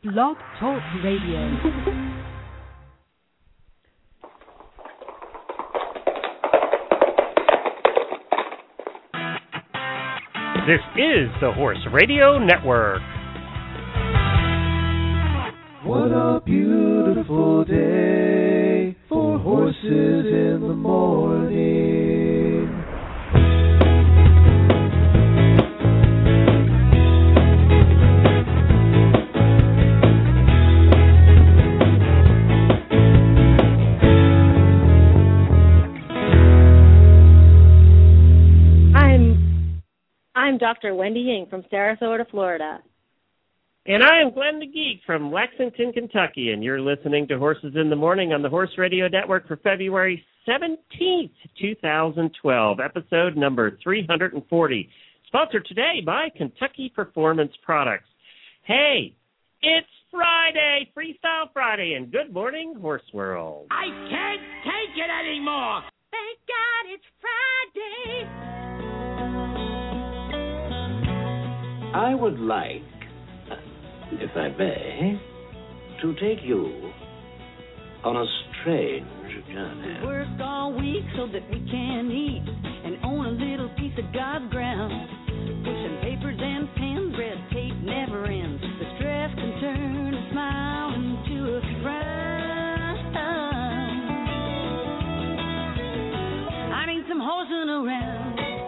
Blog Talk Radio. This is the Horse Radio Network. What a beautiful day for horses in the morning. I'm Dr. Wendy Ying from Sarasota, Florida. And I am Glenn the Geek from Lexington, Kentucky, and you're listening to Horses in the Morning on the Horse Radio Network for February 17th, 2012, episode number 340, sponsored today by Kentucky Performance Products. Hey, it's Friday, Freestyle Friday, and good morning, Horse World. I can't take it anymore. Thank God it's Friday. I would like, if I may, to take you on a strange journey. We work all week so that we can eat and own a little piece of God's ground. Pushing papers and pens, red tape never ends. The stress can turn a smile into a frown. I need some horsing around.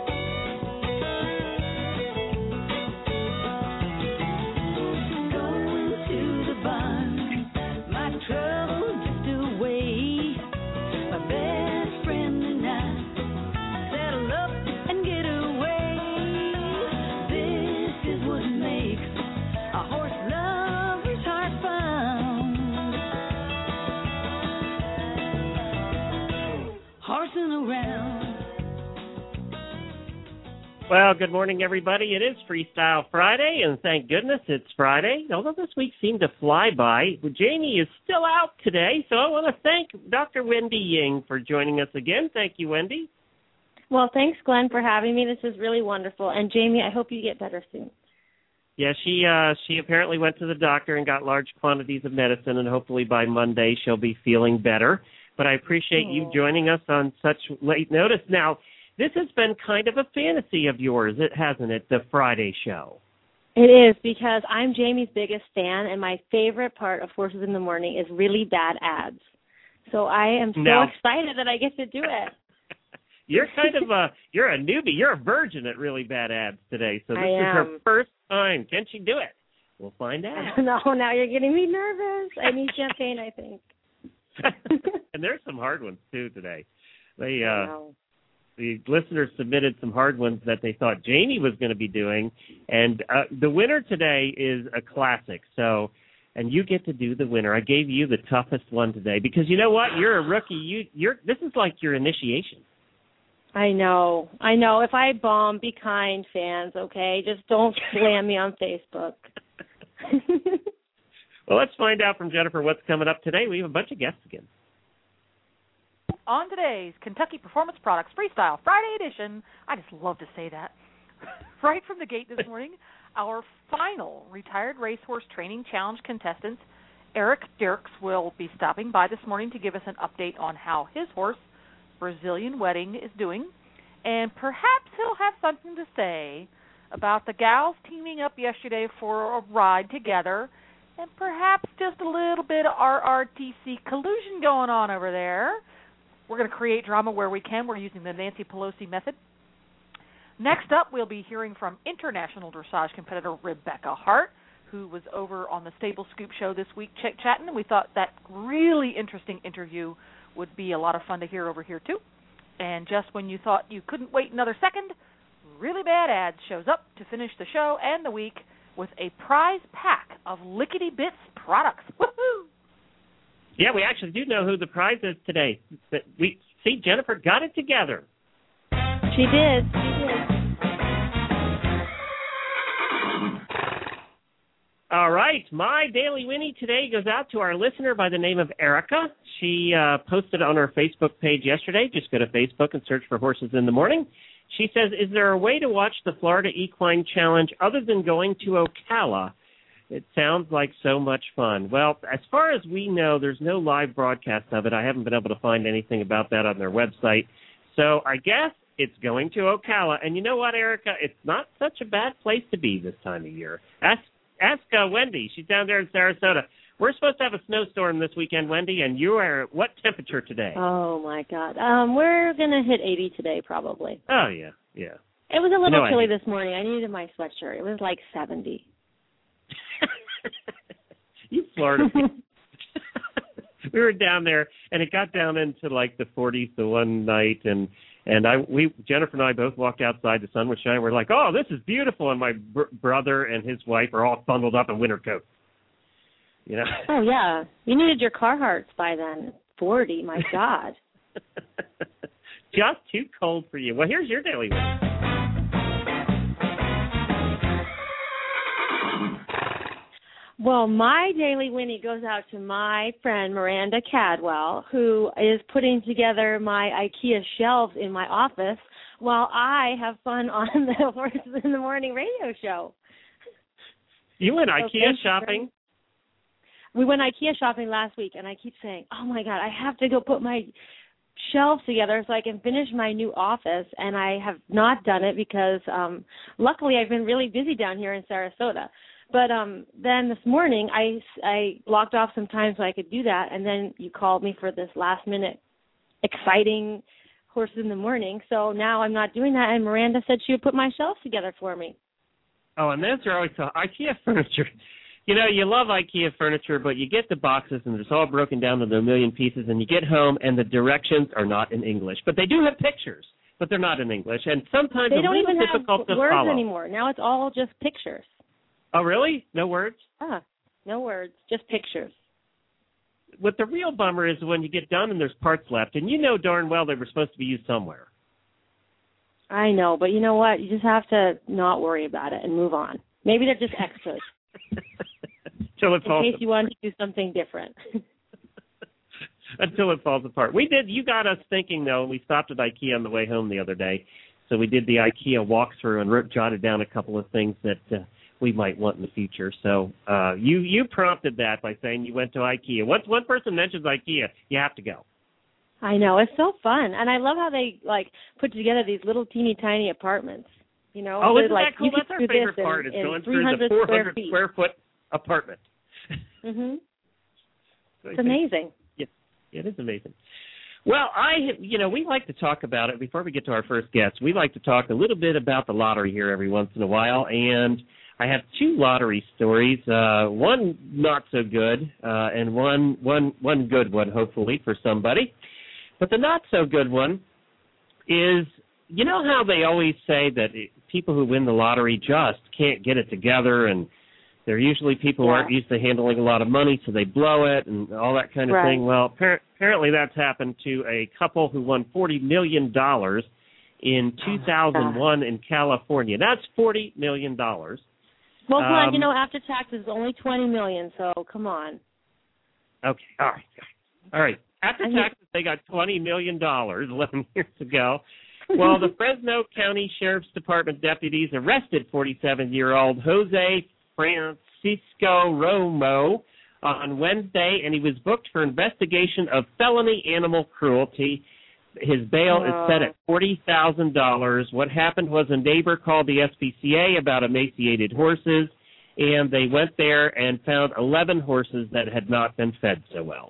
Well, good morning, everybody. It is Freestyle Friday, and thank goodness it's Friday. Although this week seemed to fly by, Jamie is still out today, so I want to thank Dr. Wendy Ying for joining us again. Thank you, Wendy. Well, thanks, Glenn, for having me. This is really wonderful. And, Jamie, I hope you get better soon. Yeah, she apparently went to the doctor and got large quantities of medicine, and hopefully by Monday she'll be feeling better. But I appreciate you joining us on such late notice. Now, this has been kind of a fantasy of yours, hasn't it, the Friday show? It is, because I'm Jamie's biggest fan, and my favorite part of Horses in the Morning is really bad ads. So I am so excited that I get to do it. You're kind of you're a newbie. You're a virgin at really bad ads today. So this is her first time. Can she do it? We'll find out. No, now you're getting me nervous. I need champagne, I think. And there's some hard ones, too, today. The listeners submitted some hard ones that they thought Jamie was going to be doing, and the winner today is a classic. So, and you get to do the winner. I gave you the toughest one today because you know what? You're a rookie. This is like your initiation. I know. If I bomb, be kind, fans. Okay, just don't slam me on Facebook. Well, let's find out from Jennifer what's coming up today. We have a bunch of guests again. On today's Kentucky Performance Products Freestyle Friday edition, I just love to say that, right from the gate this morning, our final Retired Racehorse Training Challenge contestant, Eric Dirks, will be stopping by this morning to give us an update on how his horse, Brazilian Wedding, is doing, and perhaps he'll have something to say about the gals teaming up yesterday for a ride together, and perhaps just a little bit of RRTC collusion going on over there. We're going to create drama where we can. We're using the Nancy Pelosi method. Next up, we'll be hearing from international dressage competitor Rebecca Hart, who was over on the Stable Scoop show this week chatting, and we thought that really interesting interview would be a lot of fun to hear over here, too. And just when you thought you couldn't wait another second, Really Bad Ads shows up to finish the show and the week with a prize pack of Lickety Bits products. Woohoo! Yeah, we actually do know who the prize is today. But we see Jennifer got it together. She did. All right, my Daily Winnie today goes out to our listener by the name of Erica. She posted on her Facebook page yesterday. Just go to Facebook and search for Horses in the Morning. She says, is there a way to watch the Florida Equine Challenge other than going to Ocala? It sounds like so much fun. Well, as far as we know, there's no live broadcast of it. I haven't been able to find anything about that on their website. So I guess it's going to Ocala. And you know what, Erica? It's not such a bad place to be this time of year. Ask Wendy. She's down there in Sarasota. We're supposed to have a snowstorm this weekend, Wendy, and you are at what temperature today? Oh, my God. We're going to hit 80 today probably. Oh, yeah, yeah. It was a little chilly this morning. I needed my sweatshirt. It was like 70. You Florida people. We were down there, and it got down into like the 40s the one night, and Jennifer and I both walked outside. The sun was shining. We're like, oh, this is beautiful. And my brother and his wife are all bundled up in winter coats. You know? Oh, yeah. You needed your Carhartts by then. 40, my God. Just too cold for you. Well, here's your daily one. Well, my daily Winnie goes out to my friend Miranda Cadwell, who is putting together my IKEA shelves in my office while I have fun on the Horses in the Morning radio show. You went IKEA shopping? We went IKEA shopping last week, and I keep saying, oh, my God, I have to go put my shelves together so I can finish my new office, and I have not done it because luckily I've been really busy down here in Sarasota. But then this morning I blocked off some time so I could do that, and then you called me for this last-minute exciting Horses in the Morning. So now I'm not doing that, and Miranda said she would put my shelves together for me. Oh, and those are always IKEA furniture. You know, you love IKEA furniture, but you get the boxes, and it's all broken down into a million pieces, and you get home, and the directions are not in English. But they do have pictures, but they're not in English, and sometimes they it's a don't little even difficult have to words follow. Anymore. Now it's all just pictures. Oh, really? No words? No words, just pictures. What the real bummer is when you get done and there's parts left, and you know darn well they were supposed to be used somewhere. I know, but you know what? You just have to not worry about it and move on. Maybe they're just extras. Until it falls in case you want to do something different. Until it falls apart. We did. You got us thinking, though. We stopped at IKEA on the way home the other day. So we did the IKEA walkthrough and jotted down a couple of things that we might want in the future. So you prompted that by saying you went to IKEA. Once one person mentions IKEA, you have to go. I know. It's so fun. And I love how they, put together these little teeny tiny apartments. You know? Oh, isn't that cool? You That's our favorite part is going through the 400 square foot apartment. Mm-hmm. It's amazing. Yeah, it is amazing. Well, we like to talk about it. Before we get to our first guest, we like to talk a little bit about the lottery here every once in a while, and I have two lottery stories, one not so good, and one good one, hopefully, for somebody. But the not so good one is, you know how they always say that people who win the lottery just can't get it together, and they're usually people who aren't used to handling a lot of money, so they blow it and all that kind of thing. Well, apparently that's happened to a couple who won $40 million in 2001 in California. That's $40 million. Well, come on, after taxes, only $20 million, so come on. Okay, all right. After taxes, they got $20 million 11 years ago. Well, the Fresno County Sheriff's Department deputies arrested 47-year-old Jose Francisco Romo on Wednesday, and he was booked for investigation of felony animal cruelty. His bail is set at $40,000. What happened was a neighbor called the SPCA about emaciated horses, and they went there and found 11 horses that had not been fed so well.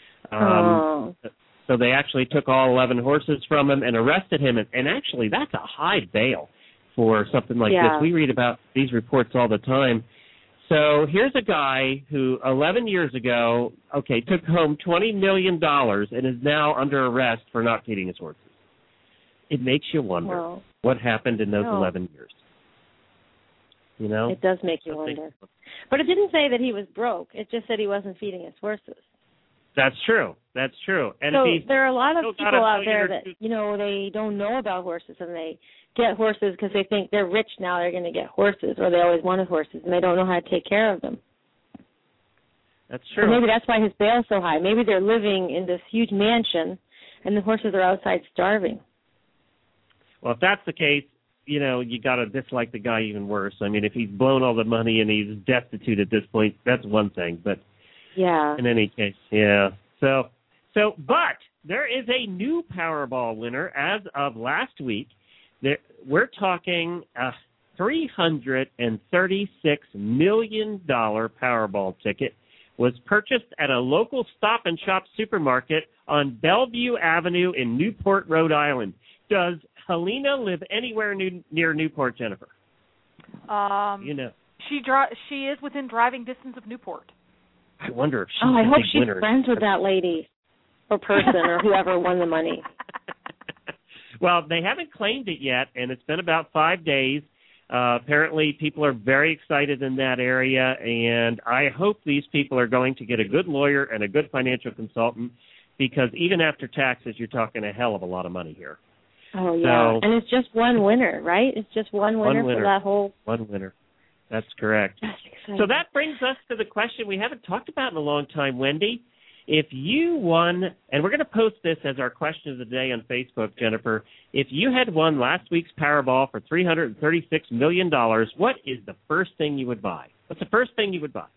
So they actually took all 11 horses from him and arrested him, and actually that's a high bail for something like this. We read about these reports all the time. So here's a guy who 11 years ago, took home $20 million and is now under arrest for not feeding his horses. It makes you wonder what happened in those 11 years. You know? It does make you wonder. But it didn't say that he was broke. It just said he wasn't feeding his horses. That's true. And so there are a lot of people out there that, they don't know about horses, and they get horses because they think they're rich now, they're going to get horses, or they always wanted horses, and they don't know how to take care of them. That's true. So maybe that's why his bail's so high. Maybe they're living in this huge mansion, and the horses are outside starving. Well, if that's the case, you got to dislike the guy even worse. I mean, if he's blown all the money and he's destitute at this point, that's one thing. But yeah, in any case, yeah. So, but there is a new Powerball winner as of last week. We're talking a $336 million Powerball ticket was purchased at a local Stop and Shop supermarket on Bellevue Avenue in Newport, Rhode Island. Does Helena live anywhere near Newport, Jennifer? She is within driving distance of Newport. I wonder if she's I hope she's winner. friends with that lady or person or whoever won the money. Well, they haven't claimed it yet, and it's been about 5 days. Apparently, people are very excited in that area, and I hope these people are going to get a good lawyer and a good financial consultant, because even after taxes, you're talking a hell of a lot of money here. Oh, yeah. And it's just one winner, right? It's just one winner for that whole... One winner. That's correct. That's exciting. So that brings us to the question we haven't talked about in a long time, Wendy. If you won, and we're going to post this as our question of the day on Facebook, Jennifer, if you had won last week's Powerball for $336 million, what is the first thing you would buy? What's the first thing you would buy?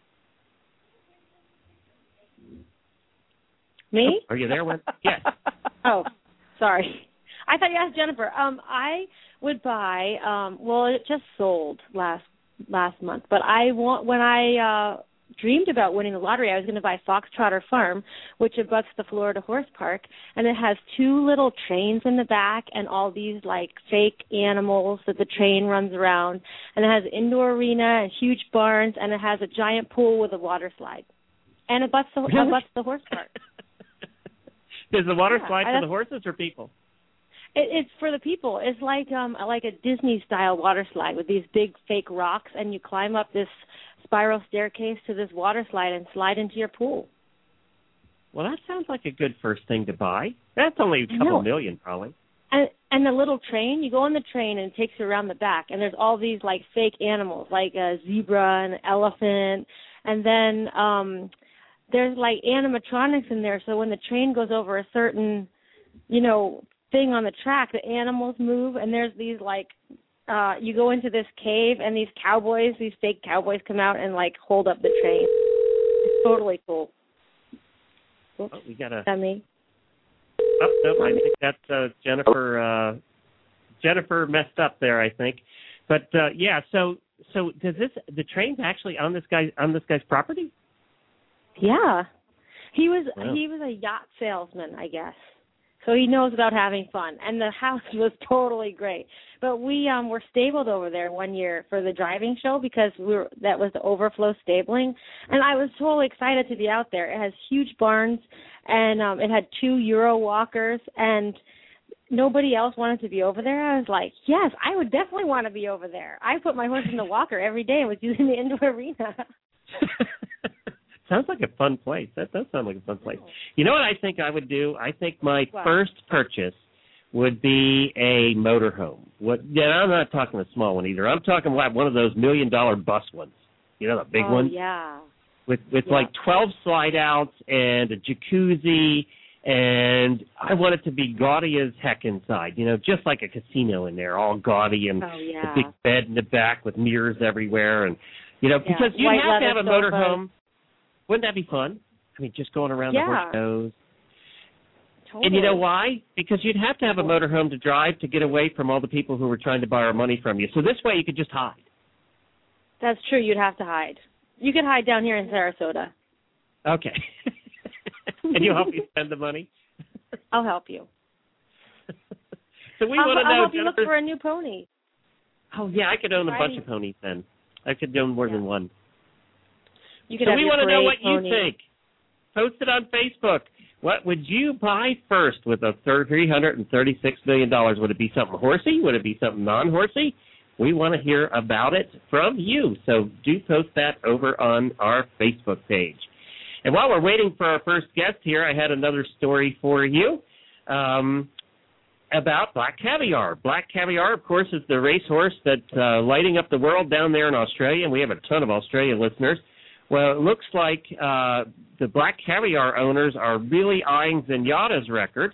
Me? Oh, are you there, Wendy? Yes. Oh, sorry. I thought you asked Jennifer. I would buy, it just sold last month, but when I dreamed about winning the lottery, I was going to buy Foxtrotter Farm, which abuts the Florida Horse Park, and it has 2 little trains in the back and all these like fake animals that the train runs around, and it has an indoor arena and huge barns, and it has a giant pool with a water slide, and it abuts the horse park. Does the water slide for the horses or people? It's for the people. It's like a Disney-style water slide with these big fake rocks, and you climb up this spiral staircase to this water slide and slide into your pool. Well, that sounds like a good first thing to buy. That's only a couple million, probably. And the little train, you go on the train and it takes you around the back, and there's all these like fake animals, like a zebra and an elephant, and then there's like animatronics in there. So when the train goes over a certain, thing on the track, the animals move, and there's these like you go into this cave, and these fake cowboys come out and like hold up the train. It's totally cool. Oops. Oh, we got a... Is that me? Oh, nope, I think that's Jennifer. Jennifer messed up there, I think. But yeah, so does the train's actually on this guy's property? Yeah, he was a yacht salesman, I guess. So he knows about having fun, and the house was totally great. But we were stabled over there one year for the driving show because that was the overflow stabling, and I was totally excited to be out there. It has huge barns, and it had 2 Euro walkers, and nobody else wanted to be over there. I was like, yes, I would definitely want to be over there. I put my horse in the walker every day and was using the indoor arena. Sounds like a fun place. That does sound like a fun place. You know what I think I would do? I think my first purchase would be a motorhome. I'm not talking a small one either. I'm talking like one of those $1 million bus ones. The big ones? Yeah. With like 12 slide outs and a jacuzzi, and I want it to be gaudy as heck inside. Just like a casino in there, all gaudy, and a big bed in the back with mirrors everywhere, and because you have to have a motorhome. Wouldn't that be fun? I mean, just going around the horse shows. Totally. And you know why? Because you'd have to have a motorhome to drive to get away from all the people who were trying to borrow money from you. So this way you could just hide. That's true. You'd have to hide. You could hide down here in Sarasota. Okay. And you'll help me spend the money? I'll help you. So we want to know, I'll help you look for a new pony. Oh, yeah, I could own a bunch of ponies then. I could own more than one. You could so have we want to know what pony. you think. Post it on Facebook. What would you buy first with a $336 million? Would it be something horsey? Would it be something non-horsey? We want to hear about it from you. So do post that over on our Facebook page. And while we're waiting for our first guest here, I had another story for you about Black Caviar. Black Caviar, of course, is the racehorse that's lighting up the world down there in Australia, and we have a ton of Australian listeners. Well, it looks like the Black Caviar owners are really eyeing Zenyatta's record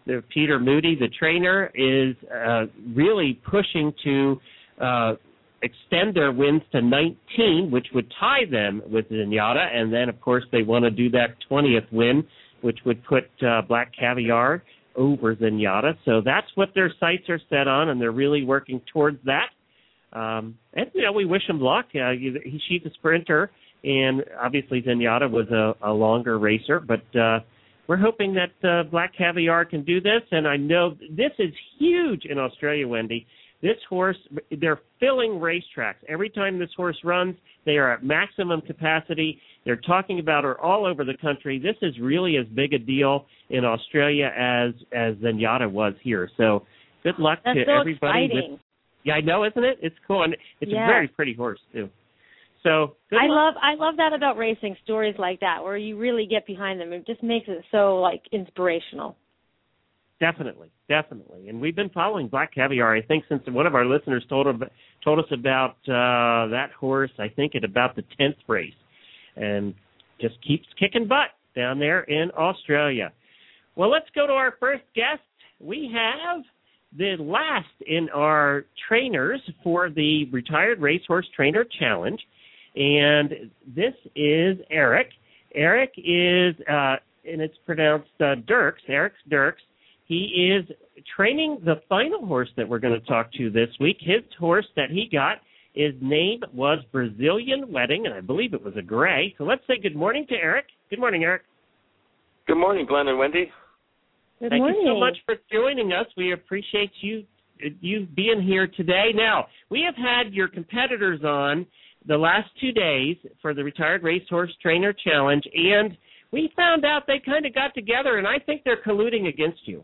Peter Moody, the trainer, is really pushing to extend their wins to 19, which would tie them with Zenyatta. And then, of course, they want to do that 20th win, which would put Black Caviar over Zenyatta. So that's what their sights are set on, and they're really working towards that. And, we wish him luck. She's a sprinter, and obviously Zenyatta was a longer racer. But we're hoping that Black Caviar can do this. And I know this is huge in Australia, Wendy. This horse, they're filling racetracks. Every time this horse runs, they are at maximum capacity. They're talking about her all over the country. This is really as big a deal in Australia as Zenyatta was here. So good luck to everybody. Exciting. Yeah, I know, isn't it? It's cool. And it's a very pretty horse, too. So good luck. I love that about racing, stories like that, where you really get behind them. It just makes it so, inspirational. Definitely. And we've been following Black Caviar, I think, since one of our listeners told us about that horse, I think, at about the 10th race, and just keeps kicking butt down there in Australia. Well, let's go to our first guest. We have the last in our trainers for the Retired Racehorse Trainer Challenge, and this is Eric. Eric is, and it's pronounced Dirks, Eric Dirks. He is training the final horse that we're going to talk to this week. His horse that he got, his name was Brazilian Wedding, and I believe it was a gray. So let's say good morning to Eric. Good morning, Eric. Good morning, Glenn and Wendy. Good Thank morning. you so much for joining us. We appreciate you being here today. Now, we have had your competitors on the last 2 days for the Retired Racehorse Trainer Challenge, and we found out they kind of got together, and I think they're colluding against you.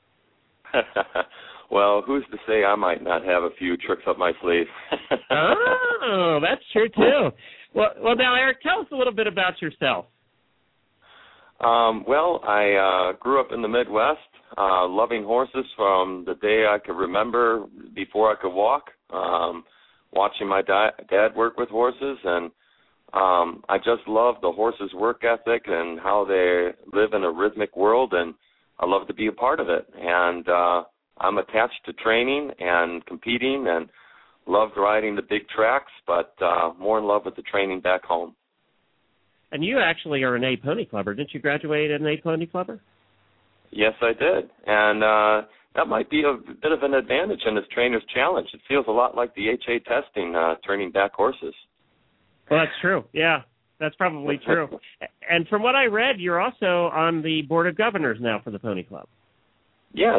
Well, who's to say I might not have a few tricks up my sleeve? Oh, that's true, too. Well, now, Eric, tell us a little bit about yourself. I grew up in the Midwest, loving horses from the day I could remember before I could walk, watching my dad work with horses, and I just love the horses' work ethic and how they live in a rhythmic world, and I love to be a part of it. And I'm attached to training and competing and loved riding the big tracks, but more in love with the training back home. And you actually are an A Pony Clubber. Didn't you graduate at an A Pony Clubber? Yes, I did. And that might be a bit of an advantage in this trainer's challenge. It feels a lot like the HA testing, turning back horses. Well, that's true. Yeah, that's probably true. And from what I read, you're also on the Board of Governors now for the Pony Club. Yes.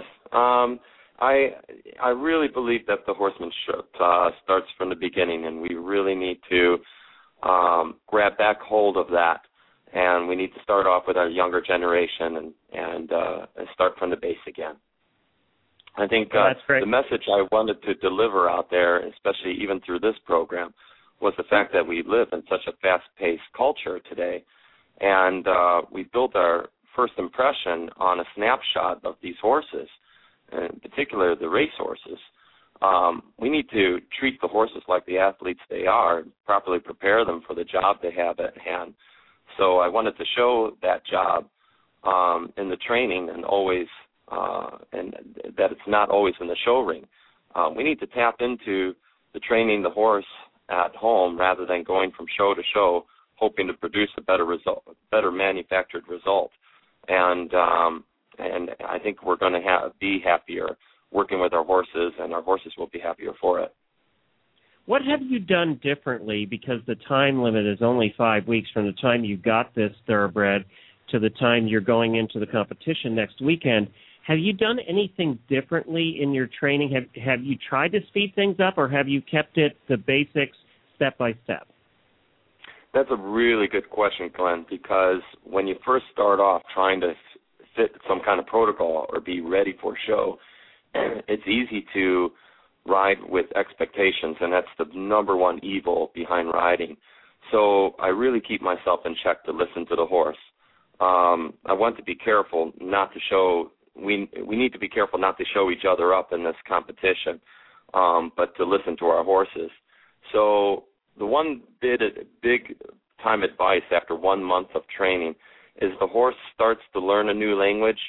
I really believe that the horsemanship starts from the beginning, and we really need to grab back hold of that. And we need to start off with our younger generation and start from the base again. I think the message I wanted to deliver out there, especially even through this program, was the fact that we live in such a fast-paced culture today, and we built our first impression on a snapshot of these horses, in particular the race horses. We need to treat the horses like the athletes they are, and properly prepare them for the job they have at hand. So I wanted to show that job in the training, and always, and that it's not always in the show ring. We need to tap into the training the horse at home rather than going from show to show, hoping to produce a better result, better manufactured result. And I think we're going to be happier working with our horses, and our horses will be happier for it. What have you done differently, because the time limit is only 5 weeks from the time you got this thoroughbred to the time you're going into the competition next weekend? Have you done anything differently in your training? Have you tried to speed things up, or have you kept it the basics step by step? That's a really good question, Glenn, because when you first start off trying to fit some kind of protocol or be ready for show, it's easy to ride with expectations, and that's the number one evil behind riding. So I really keep myself in check to listen to the horse. I want to be careful not to show. We need to be careful not to show each other up in this competition, but to listen to our horses. So the one big time advice after 1 month of training is the horse starts to learn a new language.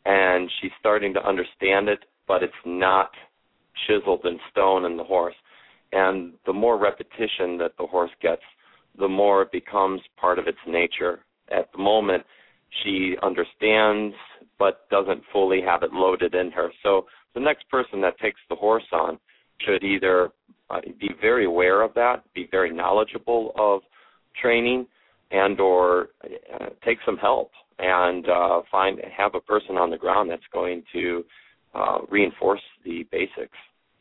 and she's starting to understand it, but it's not chiseled in stone in the horse. And the more repetition that the horse gets, the more it becomes part of its nature. At the moment, she understands but doesn't fully have it loaded in her. So the next person that takes the horse on should either be very aware of that, be very knowledgeable of training, and or take some help and have a person on the ground that's going to reinforce the basics.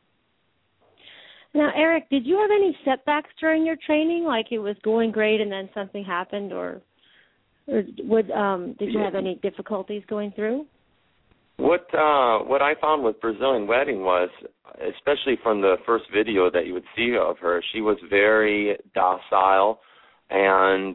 Now, Eric, did you have any setbacks during your training, like it was going great and then something happened, or did you have any difficulties going through? What I found with Brazilian Wedding was, especially from the first video that you would see of her, she was very docile, and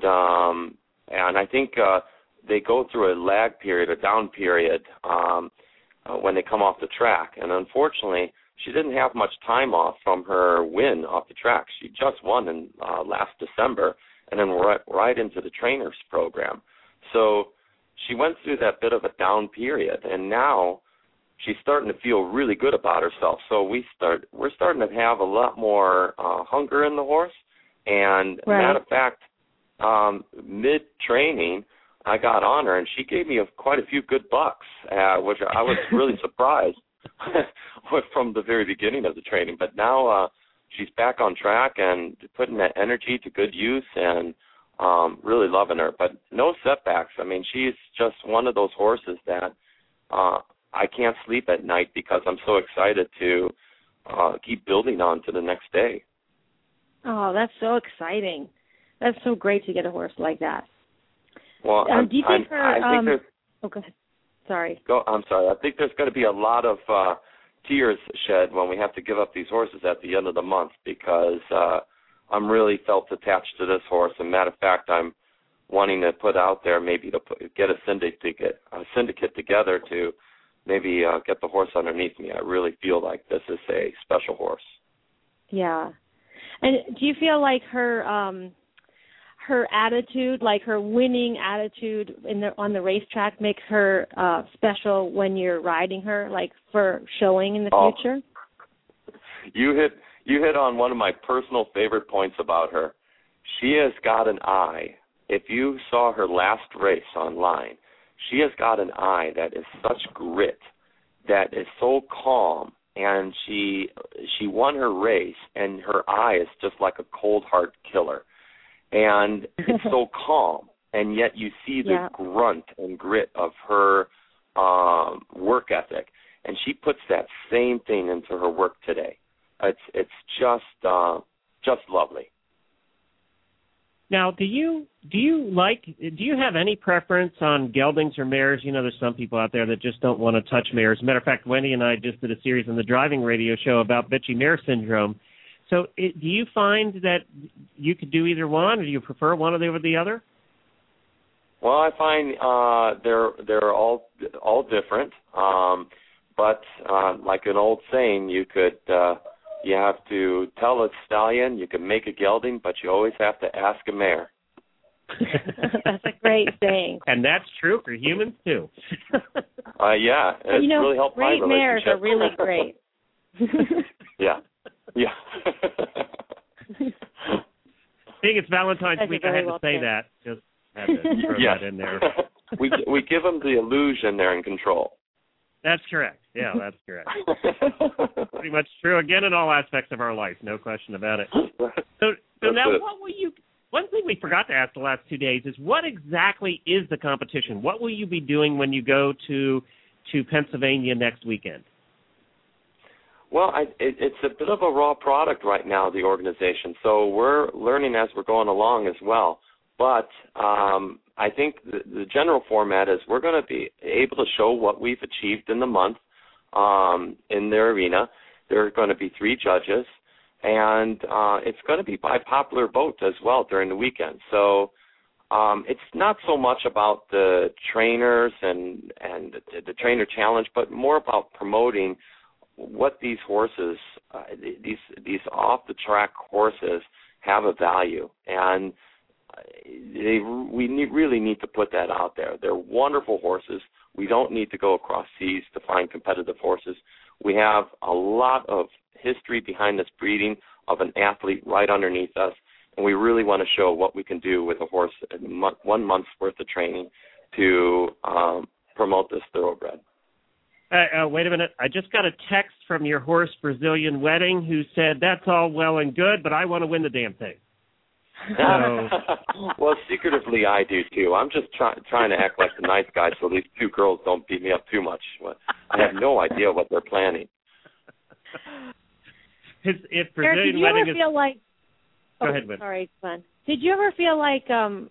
I think they go through a lag period, a down period, when they come off the track. And unfortunately, she didn't have much time off from her win off the track. She just won in last December, and then right into the trainers program. So she went through that bit of a down period, and now she's starting to feel really good about herself. So we're starting to have a lot more hunger in the horse. And matter of fact, mid-training, I got on her, and she gave me quite a few good bucks, which I was really surprised from the very beginning of the training. But now she's back on track and putting that energy to good use, and really loving her. But no setbacks. I mean, she's just one of those horses that I can't sleep at night because I'm so excited to keep building on to the next day. Oh, that's so exciting. That's so great to get a horse like that. Well, do you think I think there's... Oh, go ahead. Sorry. I'm sorry. I think there's going to be a lot of tears shed when we have to give up these horses at the end of the month, because I'm really felt attached to this horse. And matter of fact, I'm wanting to put out there maybe to get a syndicate together to maybe get the horse underneath me. I really feel like this is a special horse. Yeah. And do you feel like her attitude, like her winning attitude on the racetrack, makes her special when you're riding her, like for showing in the future? You hit on one of my personal favorite points about her. She has got an eye. If you saw her last race online, she has got an eye that is such grit, that is so calm, and she won her race, and her eye is just like a cold heart killer. And it's so calm, and yet you see the grunt and grit of her work ethic, and she puts that same thing into her work today. It's just lovely. Now, do you have any preference on geldings or mares? You know, there's some people out there that just don't want to touch mares. As a matter of fact, Wendy and I just did a series on the driving radio show about bitchy mare syndrome. So do you find that you could do either one, or do you prefer one over the other? Well, I find they're all different. But like an old saying, you have to tell a stallion you can make a gelding, but you always have to ask a mare. That's a great saying. And that's true for humans too. Yeah, it's really helped my relationship. Great mares are really great. Yeah. Seeing it's Valentine's week, I had to say that. Just had to throw that in there. We give them the illusion they're in control. That's correct. Yeah, that's correct. Pretty much true again in all aspects of our life, no question about it. So now, what will you? One thing we forgot to ask the last 2 days is, what exactly is the competition? What will you be doing when you go to Pennsylvania next weekend? Well, it's a bit of a raw product right now, the organization. So we're learning as we're going along as well. But I think the general format is we're going to be able to show what we've achieved in the month in the arena. There are going to be 3 judges, and it's going to be by popular vote as well during the weekend. So it's not so much about the trainers and the trainer challenge, but more about promoting what these horses, these off-the-track horses, have a value. And we really need to put that out there. They're wonderful horses We don't need to go across seas to find competitive horses. We have a lot of history behind this breeding of an athlete right underneath us, and we really want to show what we can do with a horse in 1 month's worth of training to promote this thoroughbred. Wait a minute. I just got a text from your horse Brazilian Wedding who said, that's all well and good, but I want to win the damn thing. So. Well, secretively I do too. I'm just trying to act like the nice guy so these two girls don't beat me up too much. I have no idea what they're planning. If Brazilian Eric, did you Wedding ever feel like... Go ahead, Win. Sorry, Glenn. Did you ever feel like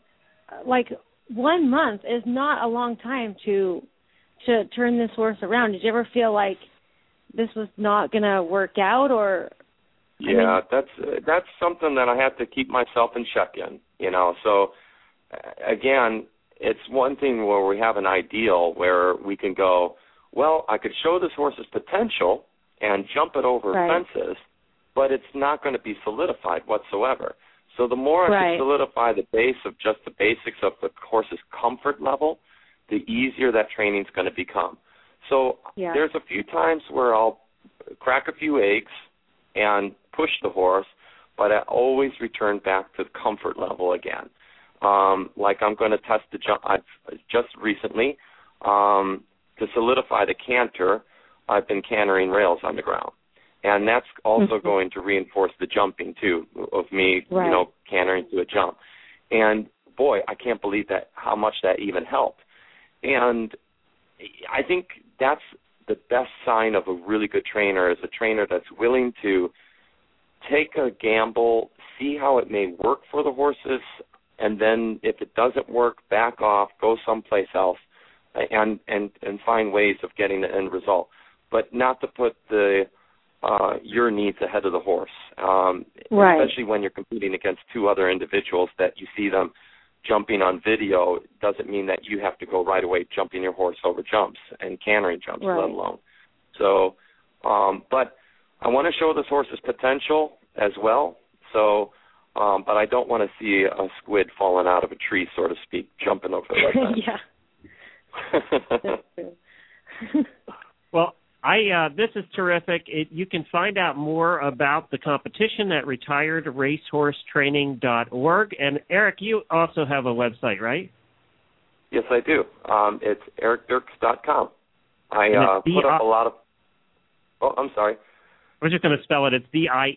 1 month is not a long time to turn this horse around? Did you ever feel like this was not going to work out, or? Yeah, that's something that I have to keep myself in check in, So, again, it's one thing where we have an ideal where we can go, well, I could show this horse's potential and jump it over fences, but it's not going to be solidified whatsoever. So the more I can solidify the base of just the basics of the horse's comfort level, the easier that training's going to become. So there's a few times where I'll crack a few eggs and push the horse, but I always return back to the comfort level again. Like I'm going to test the jump. I've just recently, to solidify the canter, I've been cantering rails on the ground. And that's also going to reinforce the jumping, too, of me, cantering to a jump. And, boy, I can't believe that how much that even helped. And I think that's the best sign of a really good trainer is a trainer that's willing to take a gamble, see how it may work for the horses, and then if it doesn't work, back off, go someplace else, and find ways of getting the end result. But not to put your needs ahead of the horse, especially when you're competing against two other individuals that you see them jumping on video. It doesn't mean that you have to go right away jumping your horse over jumps and cantering jumps, let alone. So, but I want to show this horse's potential as well. So, but I don't want to see a squid falling out of a tree, so to speak, jumping over it like that. That's true. Well, this is terrific. You can find out more about the competition at retiredracehorsetraining.org. And, Eric, you also have a website, right? Yes, I do. It's ericdirks.com. I put up a lot of – oh, I'm sorry. I was just going to spell it. It's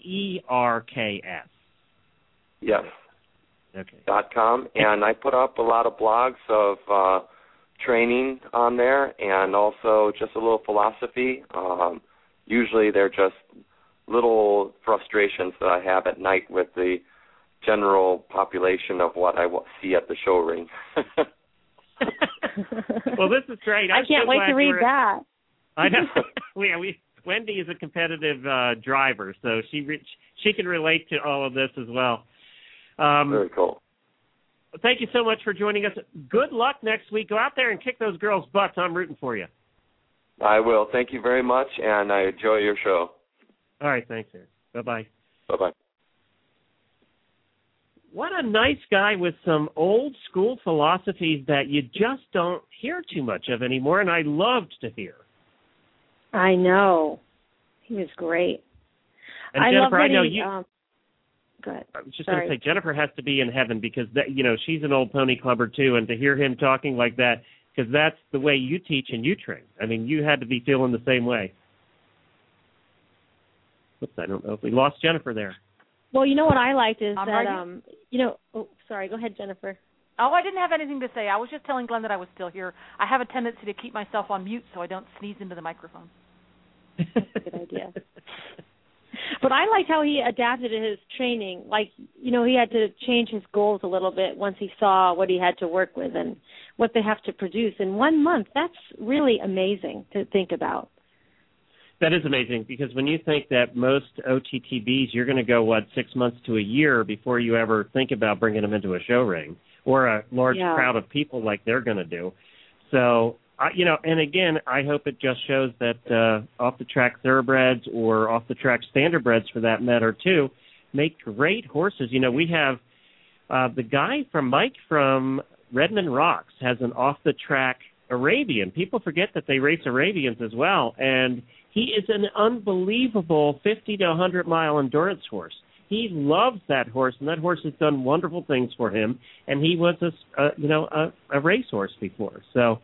DIERKS. Yes. Okay. .com. And I put up a lot of blogs of training on there, and also just a little philosophy. Usually they're just little frustrations that I have at night with the general population of what I see at the show ring. Well, this is great. I can't wait to read that. I know. Wendy is a competitive driver, so she can relate to all of this as well. Very cool. Thank you so much for joining us. Good luck next week. Go out there and kick those girls' butts. I'm rooting for you. I will. Thank you very much, and I enjoy your show. All right. Thanks, Eric. Bye-bye. Bye-bye. What a nice guy with some old-school philosophies that you just don't hear too much of anymore, and I loved to hear. I know. He was great. And Jennifer, I know you... Go ahead. I was just going to say, Jennifer has to be in heaven because, she's an old pony clubber, too, and to hear him talking like that, because that's the way you teach and you train. I mean, you had to be feeling the same way. Oops, I don't know if we lost Jennifer there. Well, you know what I liked is sorry, go ahead, Jennifer. Oh, I didn't have anything to say. I was just telling Glenn that I was still here. I have a tendency to keep myself on mute so I don't sneeze into the microphone. That's a good idea. But I liked how he adapted to his training. Like, he had to change his goals a little bit once he saw what he had to work with and what they have to produce in 1 month. That's really amazing to think about. That is amazing because when you think that most OTTBs, you're going to go, 6 months to a year before you ever think about bringing them into a show ring or a large crowd of people like they're going to do. So, and again, I hope it just shows that off-the-track thoroughbreds or off-the-track standardbreds, for that matter, too, make great horses. We have the guy Mike from Redmond Rocks has an off-the-track Arabian. People forget that they race Arabians as well, and he is an unbelievable 50 to 100-mile endurance horse. He loves that horse, and that horse has done wonderful things for him. And he was a racehorse before, so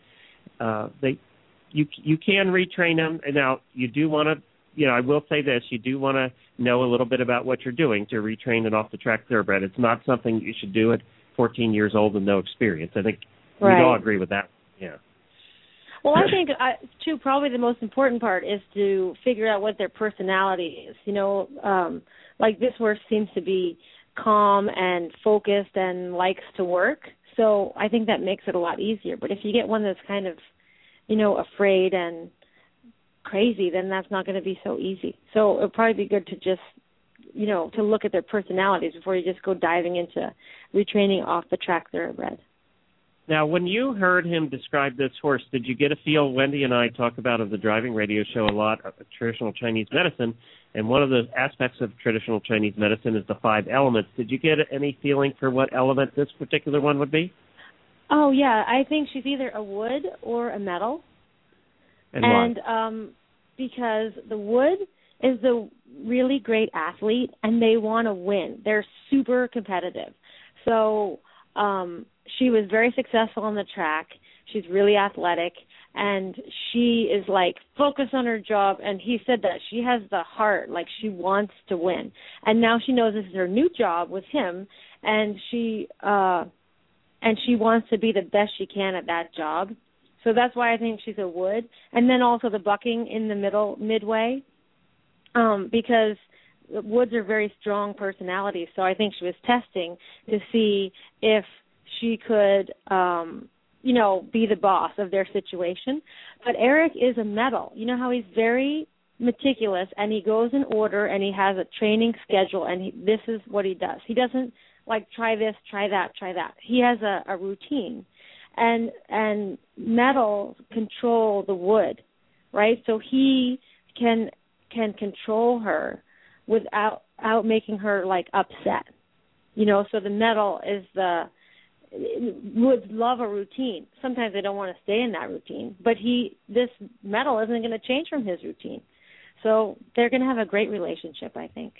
you can retrain him. Now you do want to, I will say this: you do want to know a little bit about what you're doing to retrain an off-the-track thoroughbred. It's not something you should do at 14 years old and no experience. I think we'd all agree with that. Yeah. Well, I think, too, probably the most important part is to figure out what their personality is. Like this horse seems to be calm and focused and likes to work. So I think that makes it a lot easier. But if you get one that's kind of, afraid and crazy, then that's not going to be so easy. So it would probably be good to just, to look at their personalities before you just go diving into retraining off the track thoroughbred. Now, when you heard him describe this horse, did you get a feel? Wendy and I talk about on the driving radio show a lot of traditional Chinese medicine, and one of the aspects of traditional Chinese medicine is the 5 elements. Did you get any feeling for what element this particular one would be? Oh, yeah. I think she's either a wood or a metal. And why? Because the wood is the really great athlete, and they want to win. They're super competitive. So she was very successful on the track. She's really athletic, and she is, focused on her job. And he said that she has the heart, she wants to win. And now she knows this is her new job with him, and she wants to be the best she can at that job. So that's why I think she's a wood. And then also the bucking in the midway, because woods are very strong personalities. So I think she was testing to see if she could, be the boss of their situation. But Eric is a metal. You know how he's very meticulous, and he goes in order, and he has a training schedule, and this is what he does. He doesn't try this, try that, try that. He has a routine. And metal control the wood, right? So he can control her without making her upset. So the metal is woods love a routine. Sometimes they don't want to stay in that routine, but this metal isn't going to change from his routine. So they're going to have a great relationship, I think.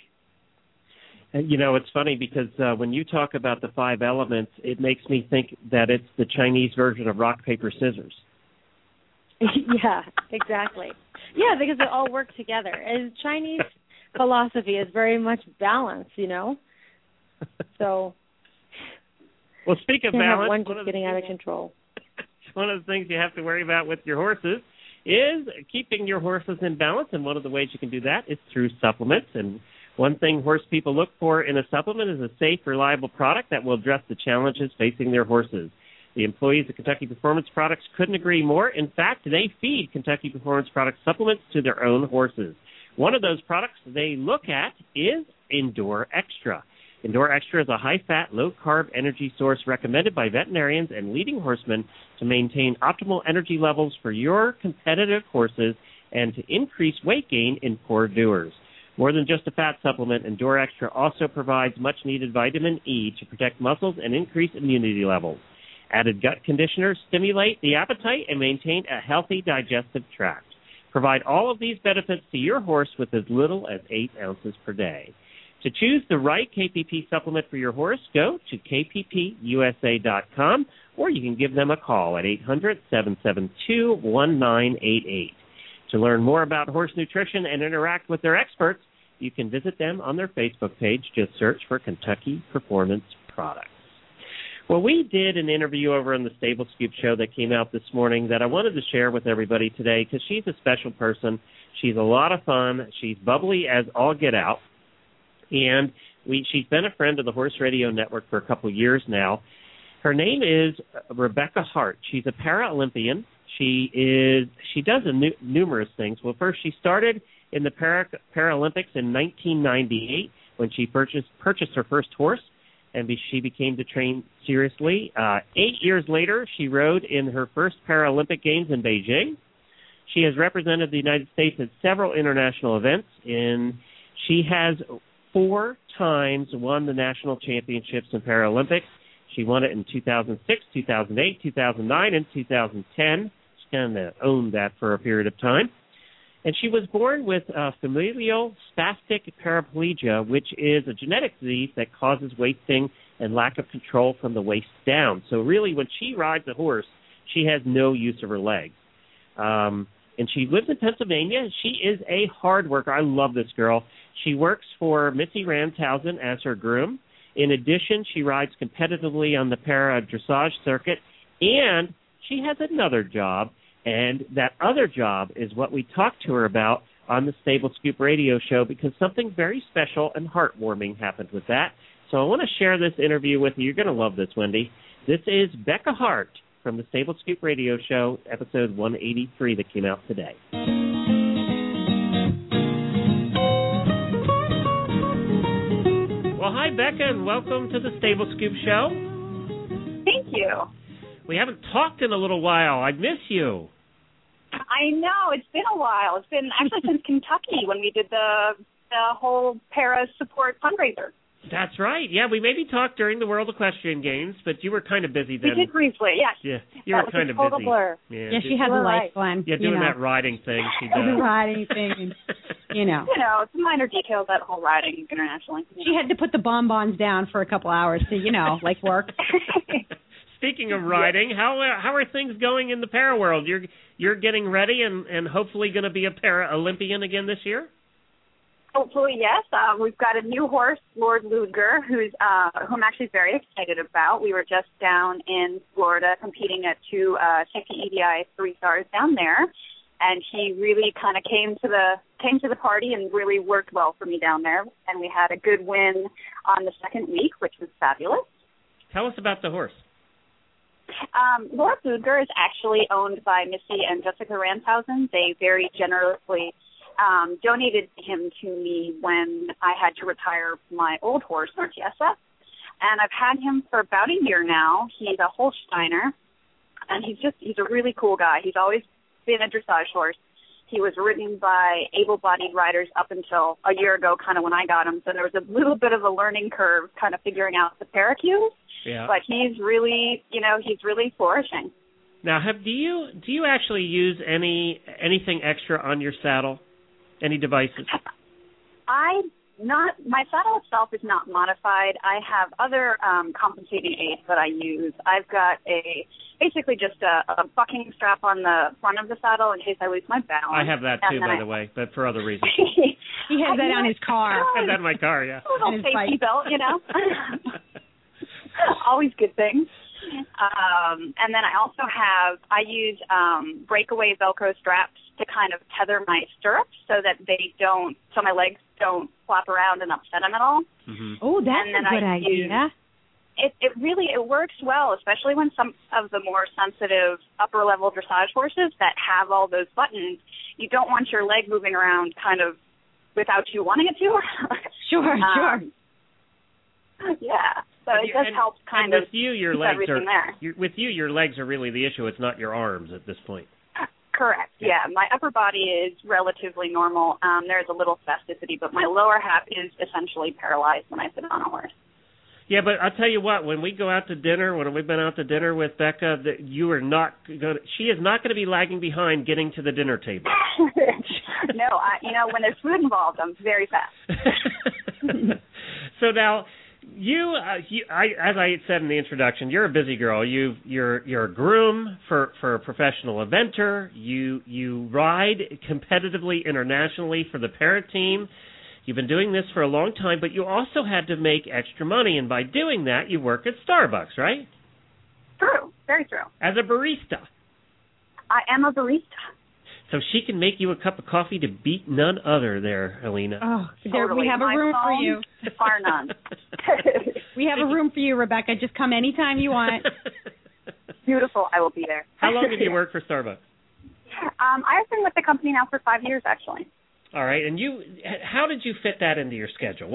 It's funny because when you talk about the 5 elements, it makes me think that it's the Chinese version of rock, paper, scissors. Yeah, exactly. Yeah, because they all work together. And Chinese philosophy is very much balance, So. Well, speak of balance. One just getting out of control. One of the things you have to worry about with your horses is keeping your horses in balance, and one of the ways you can do that is through supplements. And one thing horse people look for in a supplement is a safe, reliable product that will address the challenges facing their horses. The employees of Kentucky Performance Products couldn't agree more. In fact, they feed Kentucky Performance Products supplements to their own horses. One of those products they look at is Endure Extra. Endure Extra is a high-fat, low-carb energy source recommended by veterinarians and leading horsemen to maintain optimal energy levels for your competitive horses and to increase weight gain in poor doers. More than just a fat supplement, Endure Extra also provides much-needed vitamin E to protect muscles and increase immunity levels. Added gut conditioners stimulate the appetite and maintain a healthy digestive tract. Provide all of these benefits to your horse with as little as 8 ounces per day. To choose the right KPP supplement for your horse, go to kppusa.com, or you can give them a call at 800-772-1988. To learn more about horse nutrition and interact with their experts, you can visit them on their Facebook page. Just search for Kentucky Performance Products. Well, we did an interview over on the Stable Scoop show that came out this morning that I wanted to share with everybody today because she's a special person. She's a lot of fun. She's bubbly as all get out. And she's been a friend of the Horse Radio Network for a couple of years now. Her name is Rebecca Hart. She's a Paralympian. She does numerous things. Well, first she started in the Paralympics in 1998 when she purchased her first horse, and she became to train seriously. 8 years later, she rode in her first Paralympic Games in Beijing. She has represented the United States at several international events, and she has 4 times won the national championships in Paralympics. She won it in 2006, 2008, 2009, and 2010. She kind of owned that for a period of time. And she was born with familial spastic paraplegia, which is a genetic disease that causes wasting and lack of control from the waist down. So really, when she rides a horse, she has no use of her legs. And she lives in Pennsylvania. She is a hard worker. I love this girl. She works for Missy Ramshausen as her groom. In addition, she rides competitively on the para dressage circuit, and she has another job. And that other job is what we talked to her about on the Stable Scoop radio show, because something very special and heartwarming happened with that. So I want to share this interview with you. You're going to love this, Wendy. This is Becca Hart from the Stable Scoop radio show, episode 183 that came out today. Well, hi, Becca, and welcome to the Stable Scoop show. Thank you. We haven't talked in a little while. I miss you. I know. It's been a while. It's been actually since Kentucky when we did the whole para support fundraiser. That's right. Yeah, we maybe talked during the World Equestrian Games, but you were kind of busy then. We did briefly, yes. Yeah, you were kind of total busy. Blur. Yeah, she had a life, Glenn. Yeah, doing that riding thing. She does. The riding thing, you know. You know, it's a minor detail of that whole riding internationally. She had to put the bonbons down for a couple hours to, like work. Speaking of riding, how are things going in the para world? You're getting ready and hopefully going to be a para Olympian again this year? Hopefully, yes. We've got a new horse, Lord Ludger, who I'm actually very excited about. We were just down in Florida competing at 2 CPEDI 3-stars down there, and he really kind of came to the party and really worked well for me down there. And we had a good win on the second week, which was fabulous. Tell us about the horse. Lord Ludger is actually owned by Missy and Jessica Ramshausen. They very generously donated him to me when I had to retire my old horse, Martiessa. And I've had him for about a year now. He's a Holsteiner, and he's a really cool guy. He's always been a dressage horse. He was ridden by able-bodied riders up until a year ago, kind of when I got him. So there was a little bit of a learning curve kind of figuring out the para cues. Yeah. But he's really, he's really flourishing. Now, do you actually use anything extra on your saddle? Any devices? My saddle itself is not modified. I have other compensating aids that I use. I've got basically just a bucking strap on the front of the saddle in case I lose my balance. I have that too, by the way, but for other reasons. He has that on his car. I have that in my car, yeah. A little safety belt, Always good things. And then I use breakaway Velcro straps to kind of tether my stirrups so that so my legs don't flap around and upset them at all. Mm-hmm. Oh, that's a good idea. It works well, especially when some of the more sensitive upper level dressage horses that have all those buttons, you don't want your leg moving around kind of without you wanting it to. Sure. Yeah. So it does help kind of with you, your legs your legs are really the issue. It's not your arms at this point. Correct. Yeah. My upper body is relatively normal. There's a little spasticity, but my lower half is essentially paralyzed when I sit on a horse. Yeah, but I'll tell you what. When we go out to dinner, when we've been out to dinner with Becca, she is not going to be lagging behind getting to the dinner table. No, when there's food involved, I'm very fast. So now, as I said in the introduction, you're a busy girl. You're a groom for a professional eventer. You ride competitively internationally for the para team. You've been doing this for a long time, but you also had to make extra money, and by doing that, you work at Starbucks, right? True, very true. As a barista. I am a barista. So she can make you a cup of coffee to beat none other there, Helena. Oh, totally. We have a room for you. Far none. We have a room for you, Rebecca. Just come anytime you want. Beautiful. I will be there. How long have you worked for Starbucks? I've been with the company now for 5 years, actually. All right. And how did you fit that into your schedule?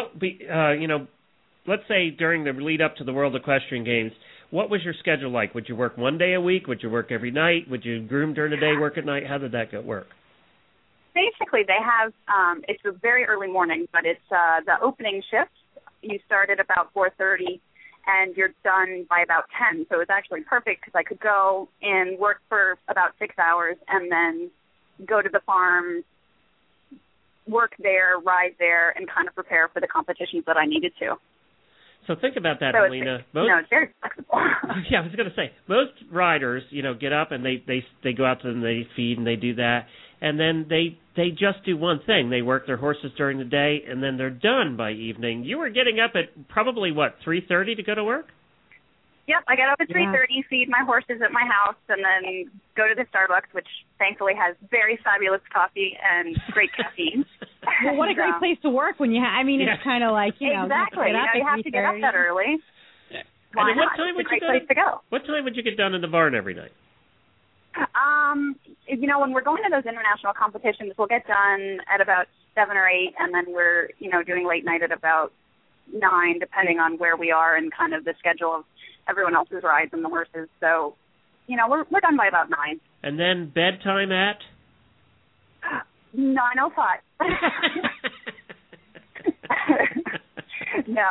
Let's say during the lead up to the World Equestrian Games, what was your schedule like? Would you work one day a week? Would you work every night? Would you groom during the day, work at night? How did that work? Basically, they have, it's a very early morning, but it's the opening shift. You start at about 4:30, and you're done by about 10. So it was actually perfect because I could go and work for about 6 hours and then go to the farm, work there, ride there, and kind of prepare for the competitions that I needed to. So think about that, So Melina. it's very flexible. Yeah, I was going to say, most riders, get up and they go out and they feed and they do that, and then they just do one thing. They work their horses during the day, and then they're done by evening. You were getting up at probably, 3:30 to go to work? Yep, I get up at 3:30, feed my horses at my house, and then go to the Starbucks, which thankfully has very fabulous coffee and great caffeine. Well, what a great place to work when you it's kind of like, Exactly. You have to get up that early. Why and not? It's a great place to go. What time would you get done in the barn every night? When we're going to those international competitions, we'll get done at about 7 or 8, and then we're, doing late night at about 9, depending on where we are and kind of the schedule of everyone else's rides and the horses. So, we're done by about 9. And then bedtime at? 9:05. No,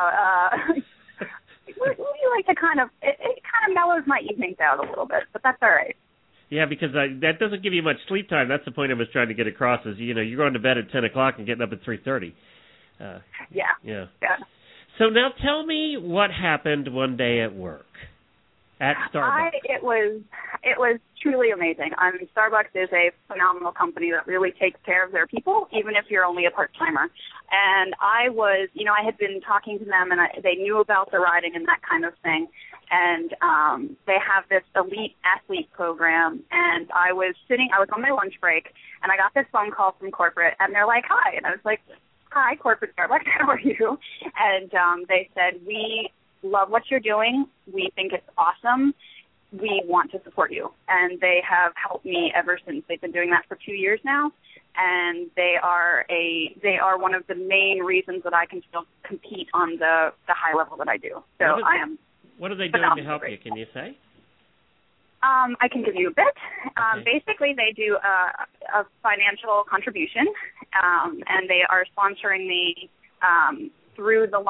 we like to kind of, it kind of mellows my evenings out a little bit, but that's all right. Yeah, because that doesn't give you much sleep time. That's the point I was trying to get across is, you're going to bed at 10 o'clock and getting up at 3:30. Yeah. So now tell me what happened one day at work at Starbucks. It was truly amazing. Starbucks is a phenomenal company that really takes care of their people, even if you're only a part-timer. And I was, I had been talking to them, and they knew about the riding and that kind of thing. And they have this elite athlete program, and I was on my lunch break, and I got this phone call from corporate, and they're like, hi. And I was like, hi, corporate Starbucks, how are you? And they said, we love what you're doing. We think it's awesome. We want to support you. And they have helped me ever since. They've been doing that for 2 years now, and they are one of the main reasons that I can still compete on the high level that I do. So What are they doing to help you? Can you say? I can give you a bit. Basically, they do a financial contribution, and they are sponsoring me through the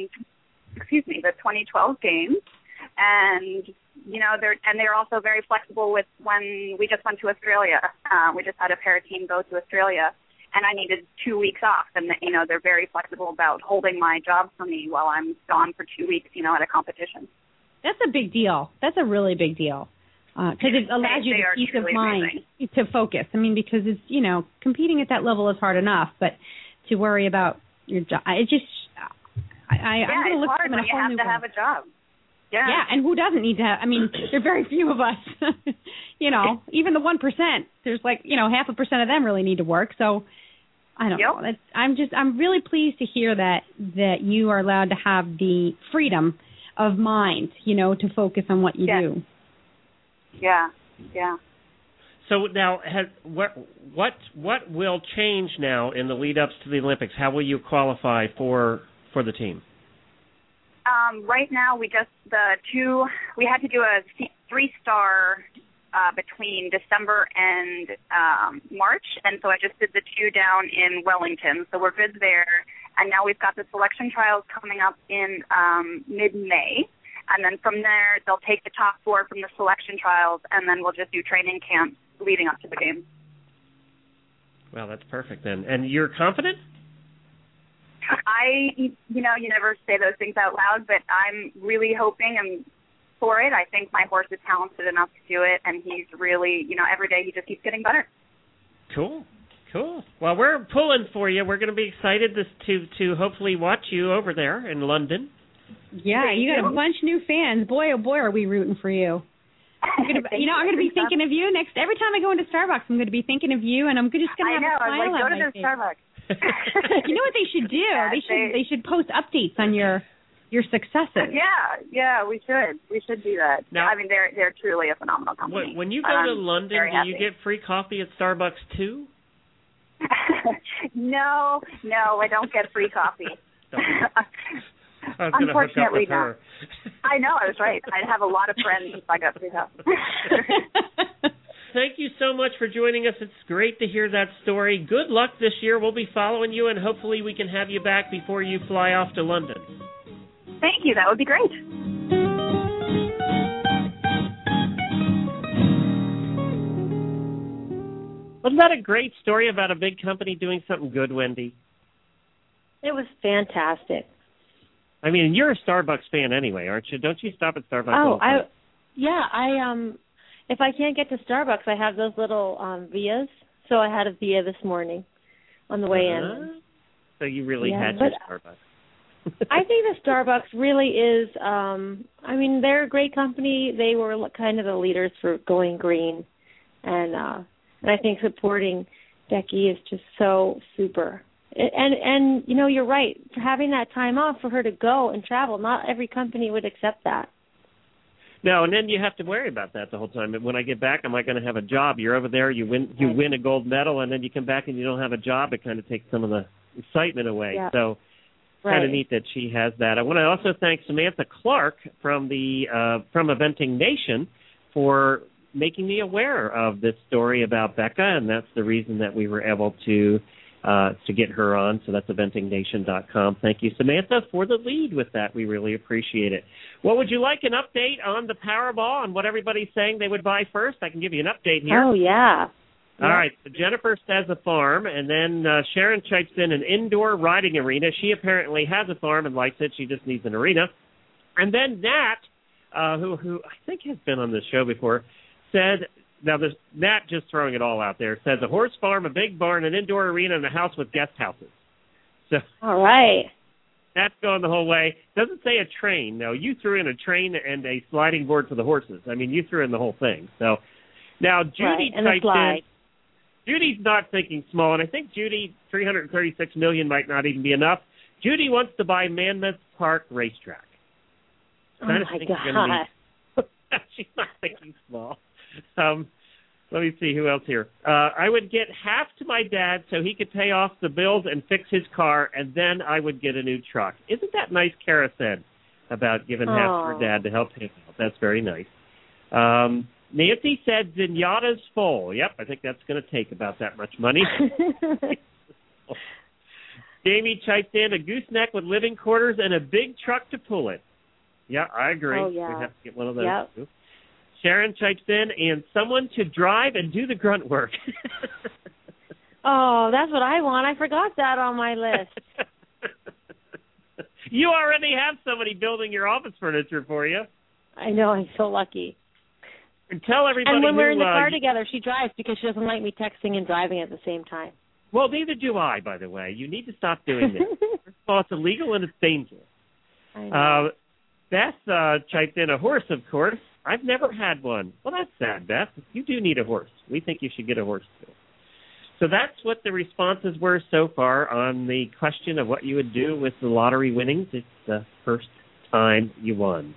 2012 games, and they're also very flexible with when we just went to Australia. We just had a para team go to Australia, and I needed 2 weeks off, and they're very flexible about holding my job for me while I'm gone for 2 weeks, at a competition. That's a big deal. That's a really big deal. Because it allows you the peace of mind to focus. I mean, because it's, competing at that level is hard enough, but to worry about your job, I'm going to look at them in a whole new way. You have to have a job. Yeah, and who doesn't need to have, there are very few of us, even the 1%, there's 0.5% of them really need to work, so I don't know. I'm really pleased to hear that you are allowed to have the freedom of mind, to focus on what you do. Yeah. So now, what will change now in the lead-ups to the Olympics? How will you qualify for the team? Right now, we had to do a 3-star between December and March, and so I just did the 2 down in Wellington, so we're good there. And now we've got the selection trials coming up in mid-May. And then from there, they'll take the top 4 from the selection trials, and then we'll just do training camps leading up to the games. Well, that's perfect then. And you're confident? You never say those things out loud, but I'm really hoping for it. I think my horse is talented enough to do it, and he's really, every day he just keeps getting better. Cool. Well, we're pulling for you. We're going to be excited to hopefully watch you over there in London. Yeah, you got a bunch of new fans. Boy, oh boy, are we rooting for you. I'm going to be thinking of you next. Every time I go into Starbucks, I'm going to be thinking of you, and I'm just going to have a smile go to the Starbucks. You know what they should do? They should post updates on your successes. Yeah, we should. We should do that. Now, they're truly a phenomenal company. When you go to London, do you get free coffee at Starbucks too? No, I don't get free coffee. I was going to hook up with her. I know, I was right. I'd have a lot of friends if I got free coffee. Thank you so much for joining us. It's great to hear that story. Good luck this year. We'll be following you, and hopefully we can have you back before you fly off to London. Thank you. That would be great. Wasn't that a great story about a big company doing something good, Wendy? It was fantastic. I mean, you're a Starbucks fan anyway, aren't you? Don't you stop at Starbucks all the time? If I can't get to Starbucks, I have those little Vias. So I had a Via this morning on the way in. So you really had your Starbucks. I think the Starbucks really is, they're a great company. They were kind of the leaders for going green. And I think supporting Becky is just so super. And you're right. For having that time off for her to go and travel, not every company would accept that. No, and then you have to worry about that the whole time. When I get back, am I going to have a job? You're over there, you win a gold medal, and then you come back and you don't have a job. It kind of takes some of the excitement away. Yeah. So kind of neat that she has that. I want to also thank Samantha Clark from Eventing Nation for making me aware of this story about Becca, and that's the reason that we were able to get her on. So that's eventingnation.com. Thank you, Samantha, for the lead with that. We really appreciate it. Well, would you like an update on the Powerball and what everybody's saying they would buy first? I can give you an update here. Oh, yeah. All right. So Jennifer says a farm, and then Sharon chipes in an indoor riding arena. She apparently has a farm and likes it. She just needs an arena. And then Nat, who I think has been on this show before, said, now there's Nat just throwing it all out there, says a horse farm, a big barn, an indoor arena, and a house with guest houses. So all right. That's going the whole way. Doesn't say a train. No, you threw in a train and a sliding board for the horses. I mean, you threw in the whole thing. So now Judy typed in. Judy's not thinking small, and I think Judy, $336 million might not even be enough. Judy wants to buy Monmouth Park Racetrack. Oh, my God. She's not thinking small. Let me see who else here. I would get half to my dad so he could pay off the bills and fix his car, and then I would get a new truck. Isn't that nice, Kara said, about giving half to her dad to help him out? That's very nice. Nancy said Zenyatta's full. Yep, I think that's going to take about that much money. Jamie chiped in a gooseneck with living quarters and a big truck to pull it. Yeah, I agree. Oh, yeah. We have to get one of those too. Sharon chipes in, and someone to drive and do the grunt work. Oh, that's what I want. I forgot that on my list. You already have somebody building your office furniture for you. I know. I'm so lucky. And tell everybody. And when we're in the car together, she drives because she doesn't like me texting and driving at the same time. Well, neither do I, by the way. You need to stop doing this. First of all, it's illegal and it's dangerous. I know. Beth chiped in a horse, of course. I've never had one. Well, that's sad, Beth. You do need a horse. We think you should get a horse, too. So that's what the responses were so far on the question of what you would do with the lottery winnings. It's the first time you won.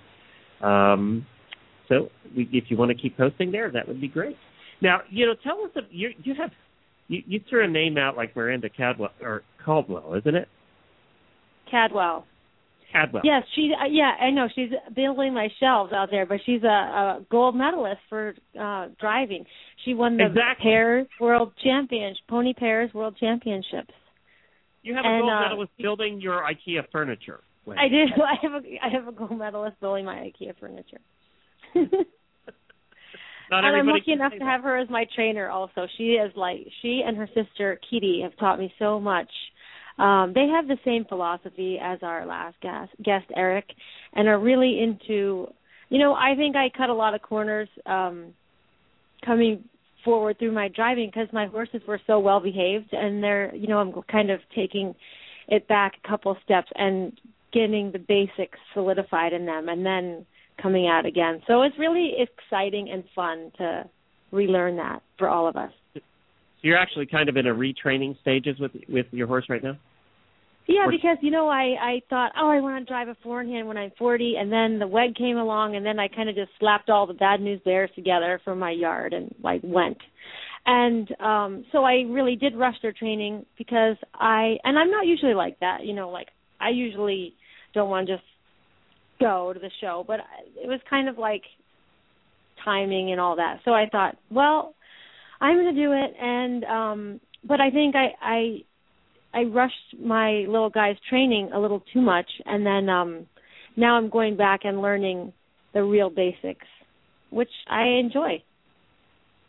So if you want to keep posting there, that would be great. Now, tell us, you threw a name out like Miranda Caldwell, isn't it? Cadwell. Yes, I know. She's building my shelves out there, but she's a gold medalist for driving. She won the Pairs World Championship, Pony Pairs World Championships. You have a gold medalist building your IKEA furniture. Wait. I do. I have a gold medalist building my IKEA furniture. And I'm lucky enough to have her as my trainer also. She and her sister Kitty have taught me so much. They have the same philosophy as our last guest, Eric, and are really into, I think I cut a lot of corners coming forward through my driving because my horses were so well behaved, and they're, I'm kind of taking it back a couple steps and getting the basics solidified in them and then coming out again. So it's really exciting and fun to relearn that for all of us. So you're actually kind of in a retraining stages with your horse right now? Yeah, because, I thought, I want to drive a four-in-hand when I'm 40, and then the WEG came along, and then I kind of just slapped all the bad news bears together from my yard and, went. And so I really did rush their training because I'm not usually like that, I usually don't want to just go to the show, but it was kind of like timing and all that. So I thought, well, I'm going to do it, and but I think I rushed my little guy's training a little too much, and then now I'm going back and learning the real basics, which I enjoy.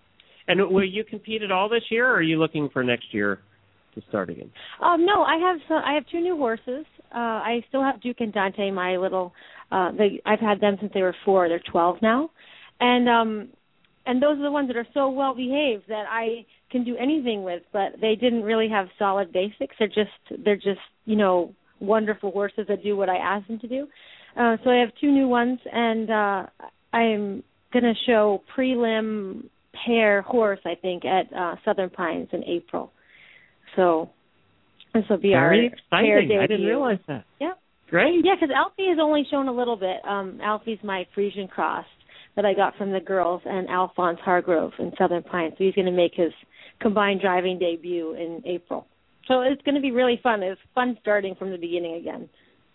And will you compete at all this year, or are you looking for next year to start again? No, I have 2 new horses. I still have Duke and Dante, my little. I've had them since they were 4. They're 12 now, and those are the ones that are so well behaved that I can do anything with. But they didn't really have solid basics. They're just wonderful horses that do what I asked them to do. So I have 2 new ones, and I'm going to show prelim pair horse, I think, at Southern Pines in April. So this will be very our exciting. pair debut. I didn't realize that. Yeah. Great. Yeah, because Alfie has only shown a little bit. Alfie's my Frisian cross that I got from the girls, and Alphonse Hargrove in Southern Pines. So he's going to make his combined driving debut in April. So it's going to be really fun. It's fun starting from the beginning again.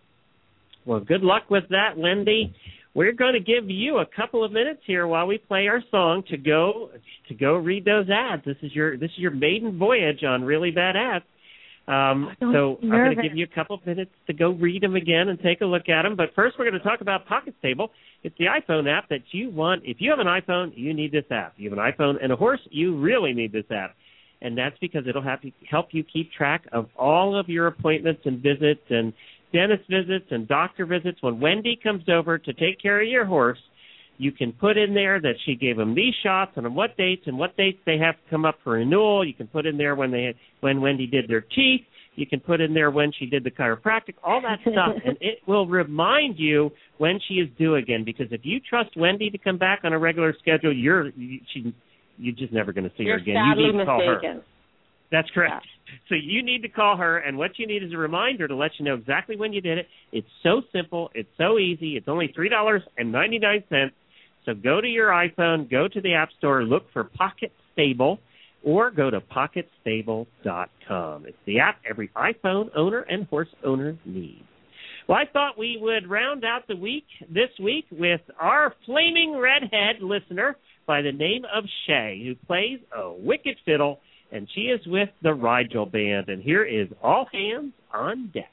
Well, good luck with that, Lindy. We're going to give you a couple of minutes here while we play our song to go read those ads. This is your maiden voyage on Really Bad Ads. So I'm going to give you a couple of minutes to go read them again and take a look at them. But first, we're going to talk about Pocket Stable. It's the iPhone app that you want. If you have an iPhone, you need this app. If you have an iPhone and a horse, you really need this app. And that's because it'll help you keep track of all of your appointments and visits and dentist visits and doctor visits. When Wendy comes over to take care of your horse, you can put in there that she gave them these shots and on what dates they have to come up for renewal. You can put in there when Wendy did their teeth. You can put in there when she did the chiropractic, all that stuff, and it will remind you when she is due again. Because if you trust Wendy to come back on a regular schedule, you're just never going to see her again. Sadly You need to call mistaken. her. That's correct. Yeah. So you need to call her, and what you need is a reminder to let you know exactly when you did it. It's so simple. It's so easy. It's only $3.99. So go to your iPhone, go to the App Store, look for Pocket Stable, or go to PocketStable.com. It's the app every iPhone owner and horse owner needs. Well, I thought we would round out the week this week with our flaming redhead listener by the name of Shay, who plays a wicked fiddle, and she is with the Rigel Band. And here is All Hands on Deck.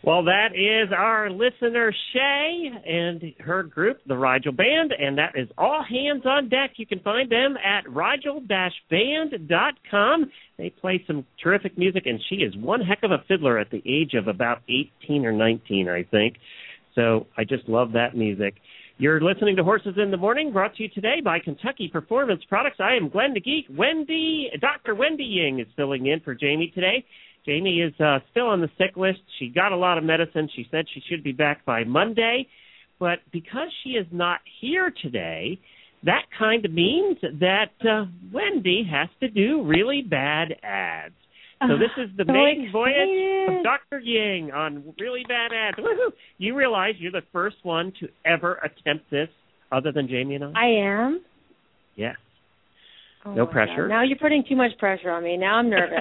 Well, that is our listener, Shay, and her group, the Rigel Band, and that is all hands on deck. You can find them at rigel-band.com. They play some terrific music, and she is one heck of a fiddler at the age of about 18 or 19, I think. So I just love that music. You're listening to Horses in the Morning, brought to you today by Kentucky Performance Products. I am Glenn the Geek. Dr. Wendy Ying is filling in for Jamie today. Jamie is still on the sick list. She got a lot of medicine. She said she should be back by Monday. But because she is not here today, that kind of means that Wendy has to do really bad ads. So this is the maiden voyage of Dr. Ying on really bad ads. Woohoo! You realize you're the first one to ever attempt this other than Jamie and I? I am? Yes. Oh no pressure. God. Now you're putting too much pressure on me. Now I'm nervous.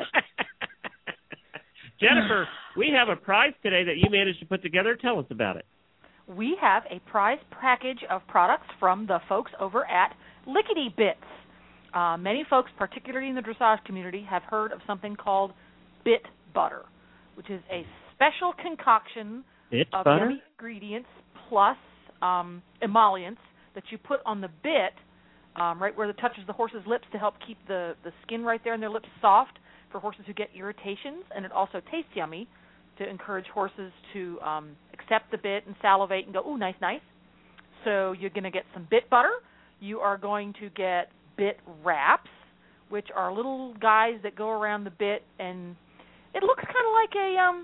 Jennifer, we have a prize today that you managed to put together. Tell us about it. We have a prize package of products from the folks over at Lickety Bits. Many folks, particularly in the dressage community, have heard of something called bit butter, which is a special concoction of yummy ingredients plus emollients that you put on the bit right where it touches the horse's lips to help keep the skin right there in their lips soft for horses who get irritations, and it also tastes yummy to encourage horses to accept the bit and salivate and go, ooh, nice, nice. So you're going to get some bit butter. You are going to get bit wraps, which are little guys that go around the bit, and it looks kind of like a,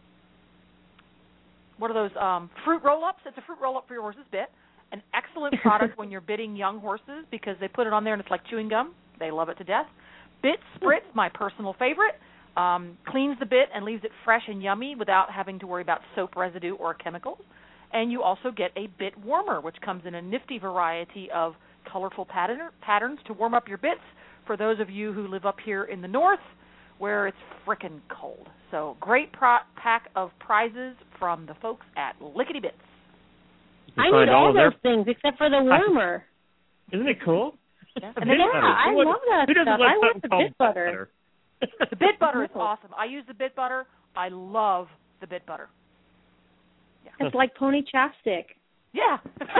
what are those, fruit roll-ups? It's a fruit roll-up for your horse's bit. An excellent product when you're bitting young horses because they put it on there and it's like chewing gum. They love it to death. Bit Spritz, my personal favorite, cleans the bit and leaves it fresh and yummy without having to worry about soap residue or chemicals. And you also get a bit warmer, which comes in a nifty variety of colorful patterns to warm up your bits for those of you who live up here in the north where it's frickin' cold. So great pack of prizes from the folks at Lickety Bits. I need all those things except for the warmer. Isn't it cool? Yeah, I love that stuff. I want the bit butter. The bit butter is awesome. I use the bit butter. I love the bit butter. Yeah. It's like pony chapstick. Yeah.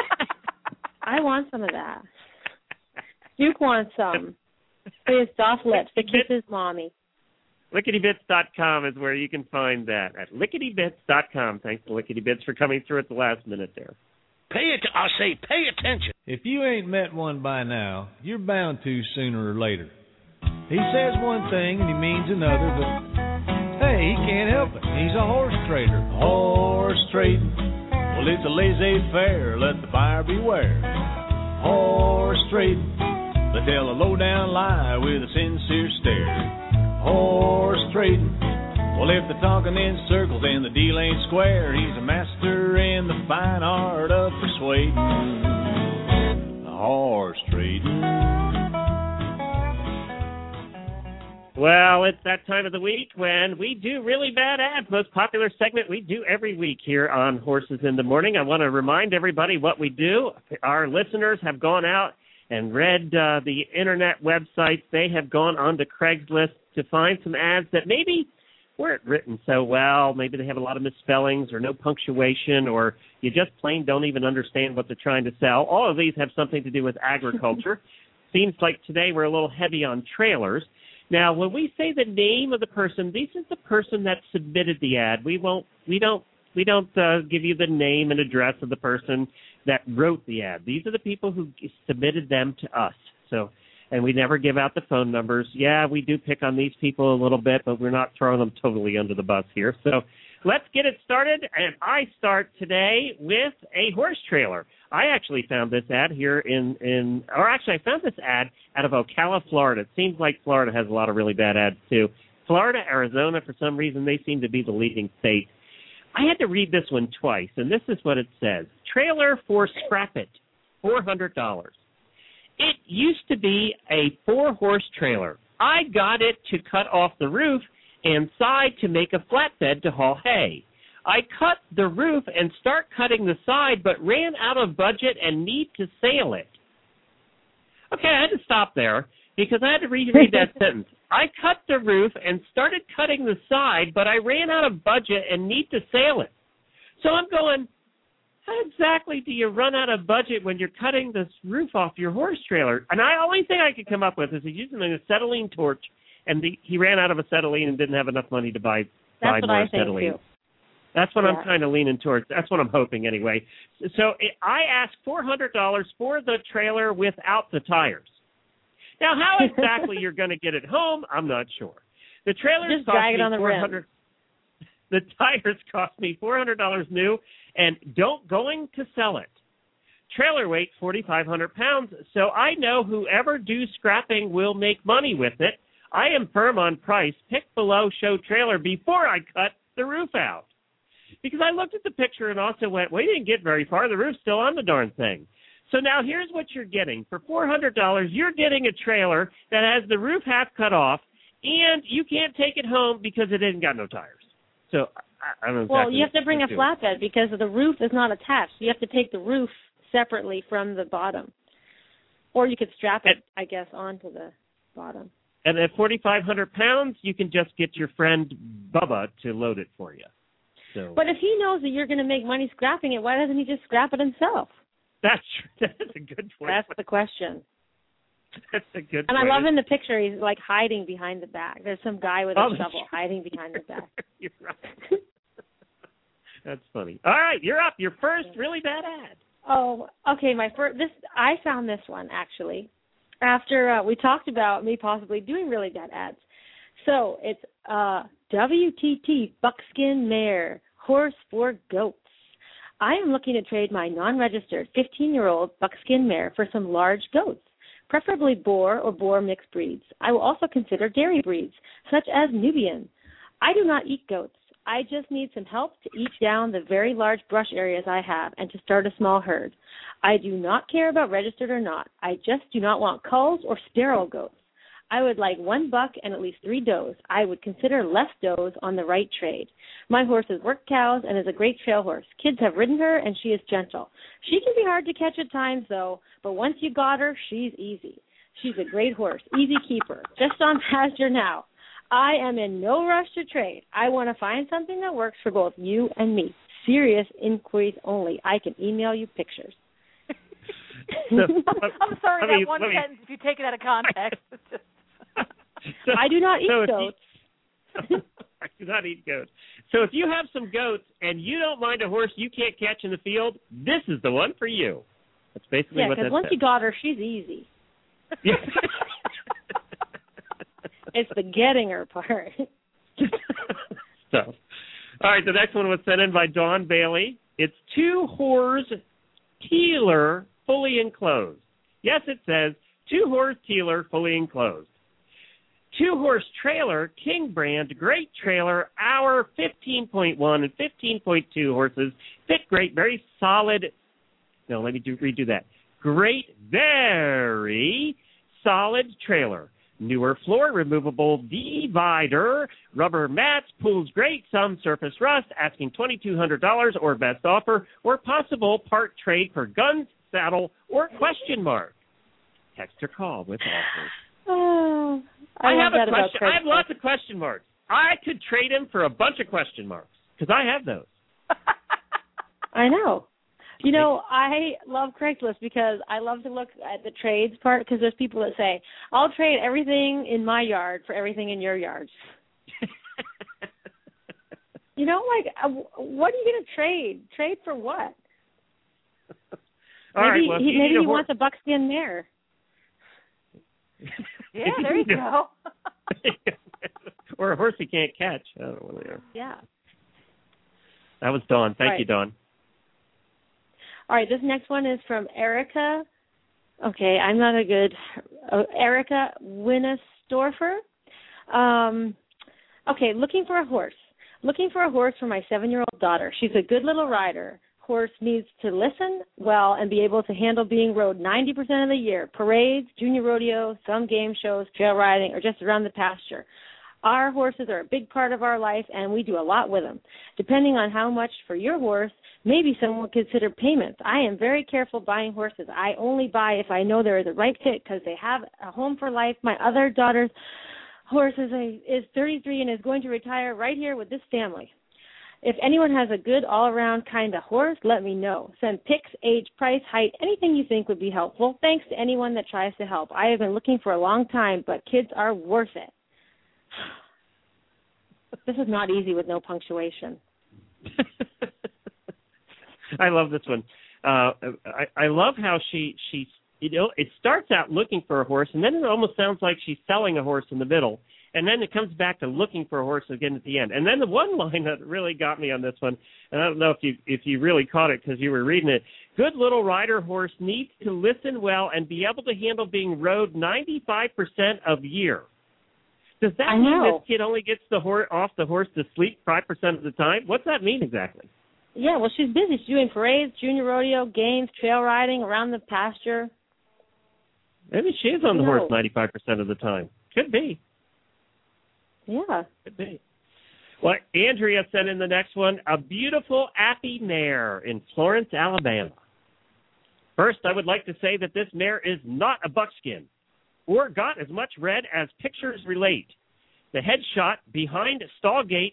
I want some of that. Duke wants some. For his soft lips to kiss his mommy. LicketyBits.com is where you can find that. At LicketyBits.com. Thanks to Lickety Bits for coming through at the last minute there. Pay attention. If you ain't met one by now, you're bound to sooner or later. He says one thing and he means another, but hey, he can't help it. He's a horse trader. Horse trading. Well, it's a laissez-faire. Let the buyer beware. Horse trading. They tell a low-down lie with a sincere stare. Horse trading. Well, if they're talking in circles and the deal ain't square, he's a master in the fine art of persuading. Horse trading. Well, it's that time of the week when we do really bad ads. Most popular segment we do every week here on Horses in the Morning. I want to remind everybody what we do. Our listeners have gone out and read the internet websites. They have gone onto Craigslist to find some ads that maybe weren't written so well. Maybe they have a lot of misspellings or no punctuation, or you just plain don't even understand what they're trying to sell. All of these have something to do with agriculture. Seems like today we're a little heavy on trailers. Now, when we say the name of the person, this is the person that submitted the ad. We don't give you the name and address of the person that wrote the ad. These are the people who submitted them to us. So, and we never give out the phone numbers. Yeah, we do pick on these people a little bit, but we're not throwing them totally under the bus here. So let's get it started, and I start today with a horse trailer. I actually found this ad here I found this ad out of Ocala, Florida. It seems like Florida has a lot of really bad ads, too. Florida, Arizona, for some reason, they seem to be the leading state. I had to read this one twice, and this is what it says. Trailer for Scrap It, $400. It used to be a 4-horse trailer. I got it to cut off the roof and side to make a flatbed to haul hay. I cut the roof and start cutting the side, but ran out of budget and need to sale it. Okay, I had to stop there. because I had to reread that sentence. I cut the roof and started cutting the side, but I ran out of budget and need to sale it. So I'm going, how exactly do you run out of budget when you're cutting this roof off your horse trailer? And the only thing I could come up with is he's using an acetylene torch, and he ran out of acetylene and didn't have enough money to buy more acetylene. Too. That's what I'm kind of leaning towards. That's what I'm hoping anyway. So I asked $400 for the trailer without the tires. Now, how exactly you're going to get it home, I'm not sure. The trailers cost me $400. The tires cost me $400 new, and going to sell it. Trailer weight 4,500 pounds. So I know whoever do scrapping will make money with it. I am firm on price. Pick below, show trailer before I cut the roof out. Because I looked at the picture and also went, well, you didn't get very far. The roof's still on the darn thing. So now here's what you're getting. For $400, you're getting a trailer that has the roof half cut off, and you can't take it home because it ain't got no tires. So I don't know exactly. Well, you have to bring a flatbed because the roof is not attached. You have to take the roof separately from the bottom. Or you could strap it, I guess, onto the bottom. And at 4,500 pounds, you can just get your friend Bubba to load it for you. So. But if he knows that you're going to make money scrapping it, why doesn't he just scrap it himself? That's a good point. That's the question. That's a good and point. I love in the picture, he's like hiding behind the back. There's some guy with a shovel hiding behind the back. You're right. That's funny. All right, you're up. Your first really bad ad. Oh, okay. I found this one actually after we talked about me possibly doing really bad ads. So it's WTT Buckskin Mare Horse for Goats. I am looking to trade my non-registered 15-year-old buckskin mare for some large goats, preferably boar or boar mixed breeds. I will also consider dairy breeds, such as Nubian. I do not eat goats. I just need some help to eat down the very large brush areas I have and to start a small herd. I do not care about registered or not. I just do not want culls or sterile goats. I would like 1 buck and at least 3 does. I would consider less does on the right trade. My horse has worked cows and is a great trail horse. Kids have ridden her, and she is gentle. She can be hard to catch at times, though, but once you got her, she's easy. She's a great horse, easy keeper, just on pasture now. I am in no rush to trade. I want to find something that works for both you and me. Serious inquiries only. I can email you pictures. I'm sorry, that one sentence, if you take it out of context. I do not eat goats. I do not eat goats. So if you have some goats and you don't mind a horse you can't catch in the field, this is the one for you. That's basically what that says. Yeah, because once you got her, she's easy. It's the getting her part. So, all right, the next one was sent in by Dawn Bailey. It's 2 Whores Teeler fully enclosed. Yes, it says 2 Whores Teeler fully enclosed. 2 Horse Trailer, King brand, great trailer, our 15.1 and 15.2 horses, fit great, very solid. No, let me redo that. Great, very solid trailer. Newer floor, removable divider, rubber mats, pulls great, some surface rust, asking $2,200 or best offer, or possible part trade for guns, saddle, or question mark. Text or call with offers. Oh, I have a question. I have lots of question marks. I could trade him for a bunch of question marks because I have those. I know. You know, I love Craigslist because I love to look at the trades part because there's people that say, I'll trade everything in my yard for everything in your yard. You know, like, what are you going to trade? Trade for what? Maybe he wants a buckskin mare. Yeah, there you go. Or a horse he can't catch. I don't know what they are. Yeah. That was Dawn. Thank you, Dawn. All right, this next one is from Erica. Okay, I'm not a good... Erica Winnesdorfer. Okay, looking for a horse. Looking for a horse for my 7-year-old daughter. She's a good little rider. Horse needs to listen well and be able to handle being rode 90% of the year. Parades, junior rodeo, some game shows, trail riding, or just around the pasture. Our horses are a big part of our life, and we do a lot with them. Depending on how much for your horse, maybe someone would consider payments. I am very careful buying horses. I only buy if I know they're the right fit because they have a home for life. My other daughter's horse is 33 and is going to retire right here with this family. If anyone has a good all-around kind of horse, let me know. Send pics, age, price, height, anything you think would be helpful. Thanks to anyone that tries to help. I have been looking for a long time, but kids are worth it. This is not easy with no punctuation. I love this one. I love how she it starts out looking for a horse, and then it almost sounds like she's selling a horse in the middle. And then it comes back to looking for a horse again at the end. And then the one line that really got me on this one, and I don't know if you really caught it because you were reading it, good little rider horse needs to listen well and be able to handle being rode 95% of year. Does that mean this kid only gets off the horse to sleep 5% of the time? What's that mean exactly? Yeah, well, she's busy. She's doing parades, junior rodeo, games, trail riding around the pasture. Maybe she is on the horse 95% of the time. Could be. Yeah. Could be. Well, Andrea sent in the next one, a beautiful Appy mare in Florence, Alabama. First, I would like to say that this mare is not a buckskin or got as much red as pictures relate. The headshot behind Stallgate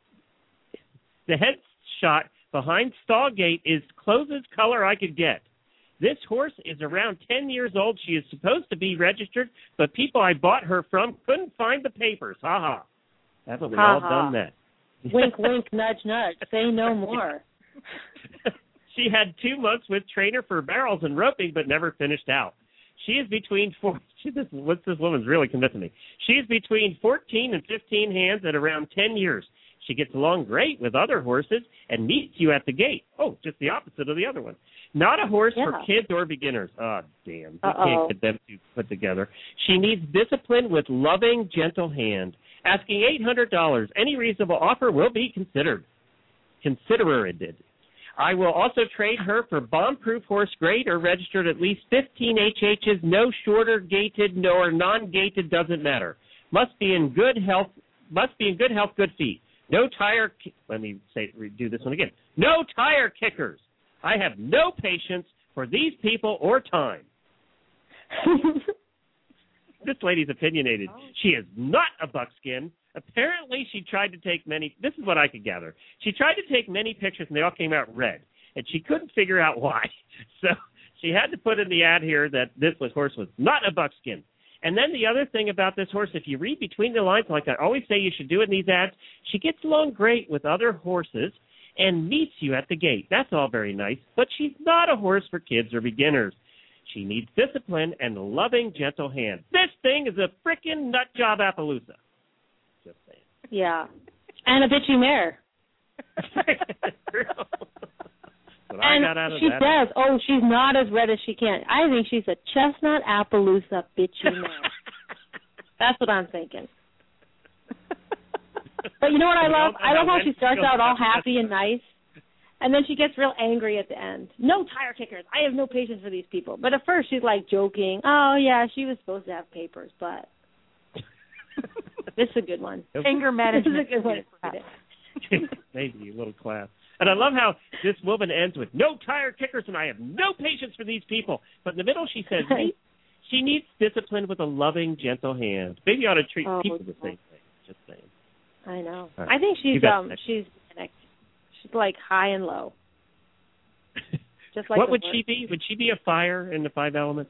is closest color I could get. This horse is around 10 years old. She is supposed to be registered, but people I bought her from couldn't find the papers. Ha ha. Haven't we all done that? Wink, wink, nudge, nudge. Say no more. She had 2 months with trainer for barrels and roping, but never finished out. She is between what's this woman's really convincing me. She is between 14 and 15 hands at around 10 years. She gets along great with other horses and meets you at the gate. Oh, just the opposite of the other one. Not a horse for kids or beginners. Oh, damn. We can't get them to put together. She needs discipline with loving, gentle hand. Asking $800. Any reasonable offer will be considered. Considered. I will also trade her for bomb-proof horse grade or registered at least 15 HHs, no shorter gated nor non-gated, doesn't matter. Must be in good health, good feet. No tire, do this one again. No tire kickers. I have no patience for these people or time. This lady's opinionated. She is not a buckskin. Apparently, she tried to take this is what I could gather. She tried to take many pictures, and they all came out red. And she couldn't figure out why. So she had to put in the ad here that this horse was not a buckskin. And then the other thing about this horse, if you read between the lines, like I always say you should do in these ads, she gets along great with other horses and meets you at the gate. That's all very nice, but she's not a horse for kids or beginners. She needs discipline and a loving, gentle hand. This thing is a frickin' nut job Appaloosa. Just saying. Yeah. And a bitchy mare. She says, she's not as red as she can. I think she's a chestnut Appaloosa bitchy mare. That's what I'm thinking. But you know what I love? I love how she starts out all happy and nice, and then she gets real angry at the end. No tire kickers. I have no patience for these people. But at first she's like joking. Oh, yeah, she was supposed to have papers, but this is a good one. Anger management. This is a good one. Maybe a little class. And I love how this woman ends with, no tire kickers, and I have no patience for these people. But in the middle she says, she needs discipline with a loving, gentle hand. Maybe you ought to treat people the same thing. Just saying. I know. Right. I think she's like high and low. Just like what would she be? Would she be a fire in the 5 elements?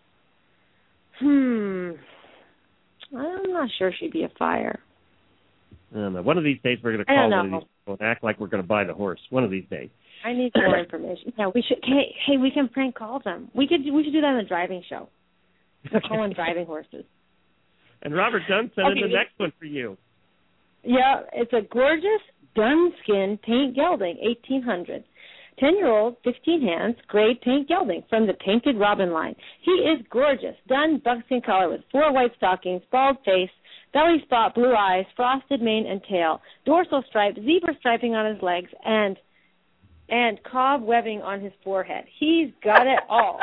I'm not sure she'd be a fire. I don't know. One of these days we're going to call one of these people and act like we're going to buy the horse. One of these days. I need more information. Yeah, we should. Hey, we can prank call them. We should do that on the driving show. We're calling driving horses. And Robert Dunn sent in the next one for you. Yeah, it's a gorgeous Dunskin paint gelding, 1800. 10-year-old, 15 hands, gray paint gelding from the Painted Robin line. He is gorgeous, dun buckskin color with 4 white stockings, bald face, belly spot, blue eyes, frosted mane and tail, dorsal stripe, zebra striping on his legs, and cobwebbing on his forehead. He's got it all.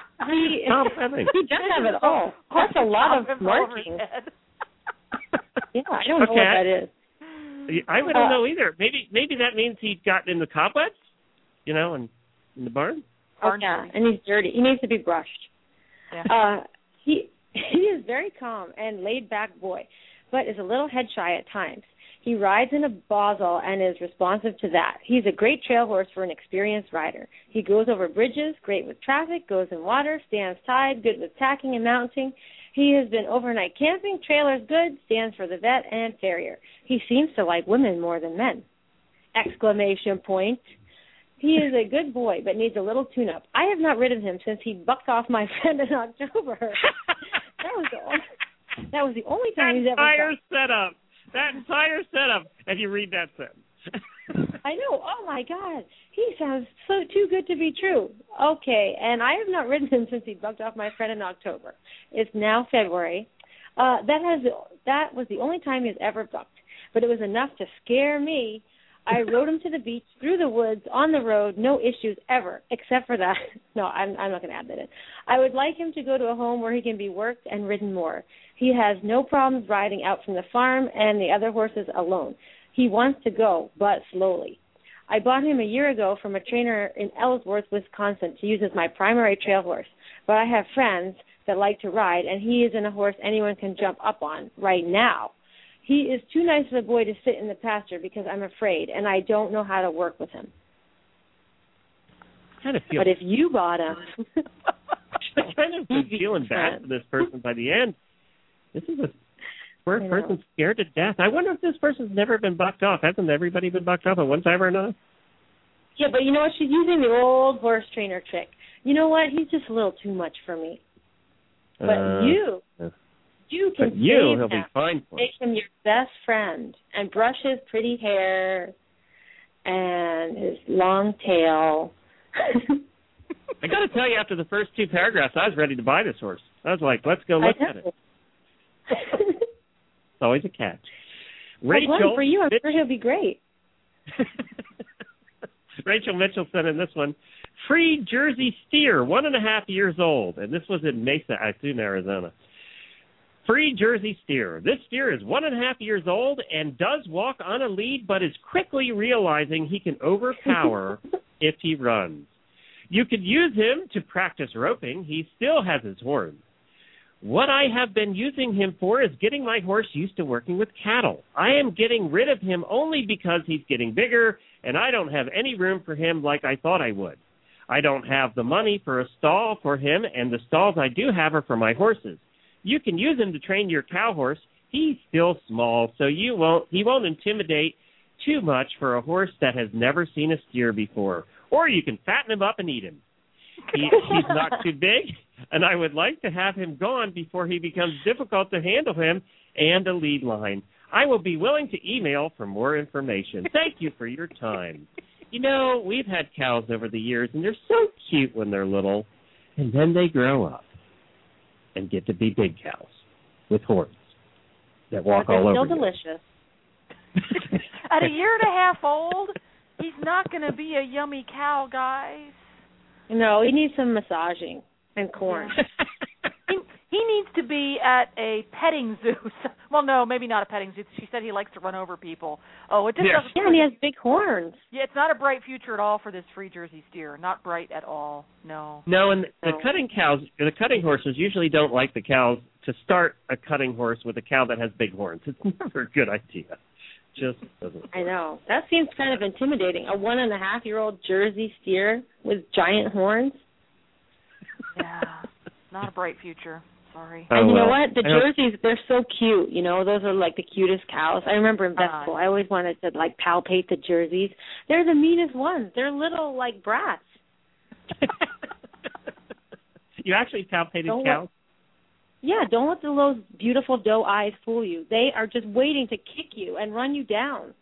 He does have it all. That's a lot of markings. Yeah, I don't know what that is. I don't know either. Maybe that means he got in the cobwebs, and in the barn. Oh, yeah, and he's dirty. He needs to be brushed. Yeah. He is very calm and laid-back boy, but is a little head-shy at times. He rides in a Bosal and is responsive to that. He's a great trail horse for an experienced rider. He goes over bridges, great with traffic, goes in water, stands tied, good with tacking and mounting. He has been overnight camping, trailer's good, stands for the vet and farrier. He seems to like women more than men. Exclamation point. He is a good boy, but needs a little tune-up. I have not ridden him since he bucked off my friend in October. That was the only time he's ever That entire setup, and you read that sentence. I know. Oh, my God. He sounds so too good to be true. Okay, and I have not ridden him since he bucked off my friend in October. It's now February. That was the only time he's ever bucked, but it was enough to scare me. I rode him to the beach, through the woods, on the road, no issues ever, except for that. No, I'm not going to add that in. I would like him to go to a home where he can be worked and ridden more. He has no problems riding out from the farm and the other horses alone. He wants to go, but slowly. I bought him a year ago from a trainer in Ellsworth, Wisconsin, to use as my primary trail horse. But I have friends that like to ride, and he isn't a horse anyone can jump up on right now. He is too nice of a boy to sit in the pasture because I'm afraid, and I don't know how to work with him. But if you bought him... I kind of been feeling bad for this person by the end. This is a poor person scared to death. I wonder if this person's never been bucked off. Hasn't everybody been bucked off at one time or another? Yeah, but you know what? She's using the old horse trainer trick. You know what? He's just a little too much for me. But you can save he'll him. Be fine for Make him your best friend and brush his pretty hair and his long tail. I got to tell you, after the first two paragraphs, I was ready to buy this horse. I was like, let's go look at it. It's always a catch. Rachel, for you, I'm sure he'll be great. Rachel Mitchell sent in this one. Free Jersey steer, 1.5 years old. And this was in Mesa, I assume, Arizona. Free Jersey steer. This steer is 1.5 years old and does walk on a lead, but is quickly realizing he can overpower if he runs. You could use him to practice roping. He still has his horns. What I have been using him for is getting my horse used to working with cattle. I am getting rid of him only because he's getting bigger, and I don't have any room for him like I thought I would. I don't have the money for a stall for him, and the stalls I do have are for my horses. You can use him to train your cow horse. He's still small, so he won't intimidate too much for a horse that has never seen a steer before. Or you can fatten him up and eat him. He's not too big, and I would like to have him gone before he becomes difficult to handle him and a lead line. I will be willing to email for more information. Thank you for your time. You know, we've had cows over the years, and they're so cute when they're little, and then they grow up and get to be big cows with horns that walk all over. They're still delicious. At 1.5 years old, he's not going to be a yummy cow, guys. No, he needs some massaging and corn. He needs to be at a petting zoo. Well, no, maybe not a petting zoo. She said he likes to run over people. Oh, it just doesn't. Yeah, and he has big horns. Yeah, it's not a bright future at all for this Free Jersey steer. Not bright at all. No. No, and the cutting horses usually don't like the cows to start a cutting horse with a cow that has big horns. It's never a good idea. Just doesn't. I know. That seems kind of intimidating. A 1.5-year-old Jersey steer with giant horns. Yeah, not a bright future. Sorry. And you know what? The Jerseys, they're so cute. You know, those are like the cutest cows. I remember in vet school, I always wanted to like palpate the Jerseys. They're the meanest ones. They're little like brats. You actually palpated cows? Yeah, don't let those beautiful doe eyes fool you. They are just waiting to kick you and run you down.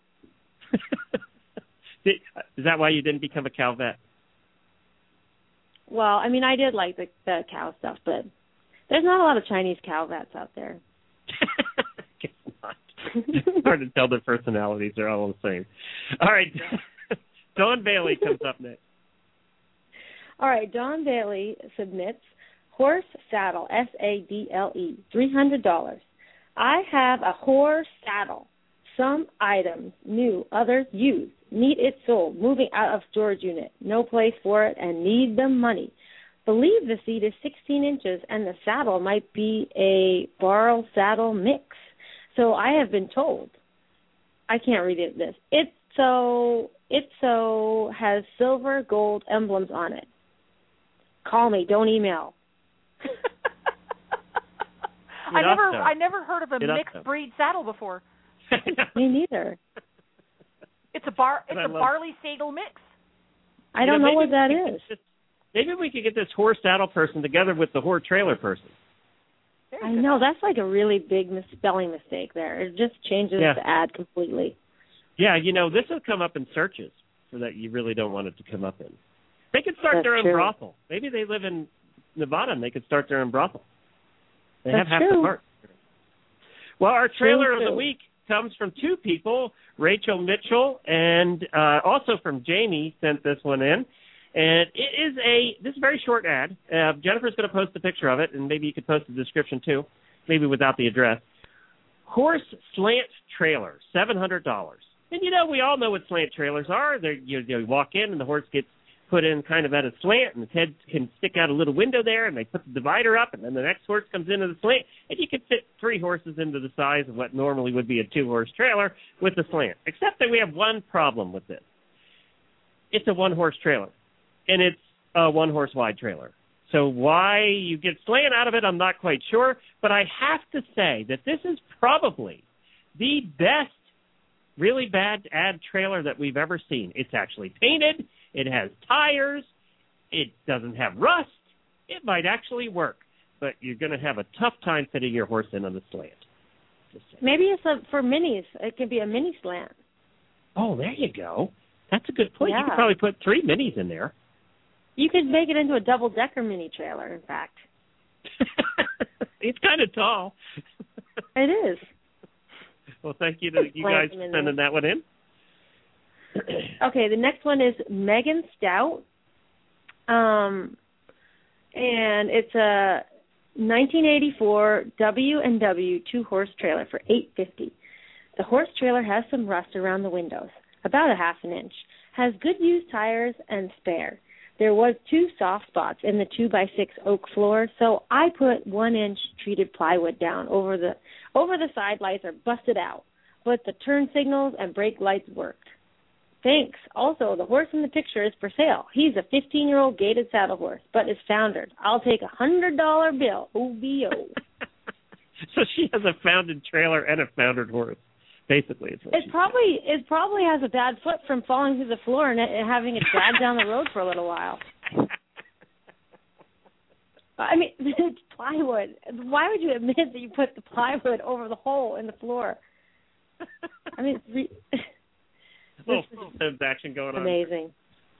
Is that why you didn't become a cow vet? Well, I mean, I did like the cow stuff, but there's not a lot of Chinese cow vets out there. Guess not. It's hard to tell their personalities. They're all the same. All right. Dawn Bailey comes up next. All right. Dawn Bailey submits horse saddle, SADLE, $300. I have a horse saddle. Some items new, others used. Need it sold. Moving out of storage unit. No place for it and need the money. Believe the seat is 16 inches and the saddle might be a Barl saddle mix. So I have been told. I can't read this. It so has silver gold emblems on it. Call me. Don't email. I never heard of a mixed breed saddle before. Me neither. It's a barley saddle mix. I don't know what that is. Maybe we could get this horse saddle person together with the horse trailer person. I know, that's like a really big spelling mistake there. It just changes the ad completely. Yeah, this will come up in searches so that you really don't want it to come up in. They could start their own brothel. Maybe they live in Nevada and they could start their own brothel. They have half the parts. Well, our trailer of the week comes from two people, Rachel Mitchell, and also from Jamie sent this one in. And this is a very short ad. Jennifer's going to post a picture of it, and maybe you could post the description too, maybe without the address. Horse slant trailer, $700. And we all know what slant trailers are. You walk in and the horse gets put in kind of at a slant, and its head can stick out a little window there, and they put the divider up, and then the next horse comes into the slant, and you can fit 3 horses into the size of what normally would be a 2-horse trailer with the slant. Except that we have one problem with this. It's a 1-horse trailer, and it's a 1-horse wide trailer. So why you get slant out of it, I'm not quite sure, but I have to say that this is probably the best really bad ad trailer that we've ever seen. It's actually painted. It has tires. It doesn't have rust. It might actually work, but you're going to have a tough time fitting your horse in on the slant. Maybe it's for minis. It could be a mini slant. Oh, there you go. That's a good point. Yeah. You could probably put 3 minis in there. You could make it into a double-decker mini trailer, in fact. It's kind of tall. It is. Well, thank you to you guys for sending that one in. Okay, the next one is Megan Stout. And it's a 1984 W&W 2-horse trailer for $850. The horse trailer has some rust around the windows, about a half an inch. Has good used tires and spare. There was 2 soft spots in the 2x6 oak floor, so I put 1-inch treated plywood down over the side lights are busted out, but the turn signals and brake lights worked. Thanks. Also, the horse in the picture is for sale. He's a 15-year-old gaited saddle horse, but is foundered. I'll take a $100 bill. OBO. So she has a founded trailer and a foundered horse. Basically, it's it probably has a bad foot from falling through the floor and having it drag down the road for a little while. I mean, it's plywood. Why would you admit that you put the plywood over the hole in the floor? I mean, a little action going on. Amazing.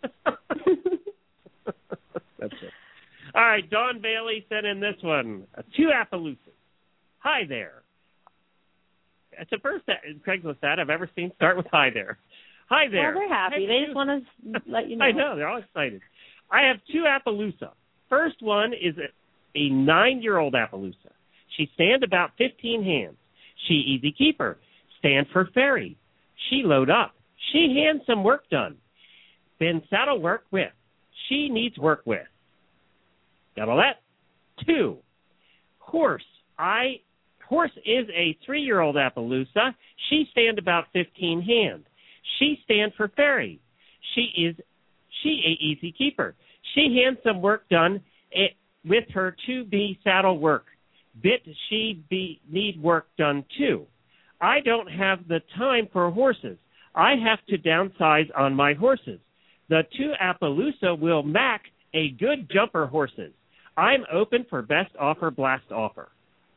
That's it. All right, Dawn Bailey sent in this one. 2 Appaloosas. Hi there. It's the first Craigslist ad I've ever seen start with hi there. Hi there. Well, they're happy. They just want to let you know. I know. They're all excited. I have 2 Appaloosa. First one is a 9-year-old Appaloosa. She stand about 15 hands. She easy keeper. Stand for ferry. She load up. She hands some work done. Then saddle work with. She needs work with. Got all that? 2. Horse. Horse is a 3-year-old Appaloosa. She stand about 15 hand. She stand for ferry. She a easy keeper. She hands some work done with her to be saddle work. Bit she need work done too. I don't have the time for horses. I have to downsize on my horses. The 2 Appaloosa will mac a good jumper horses. I'm open for best offer, blast offer.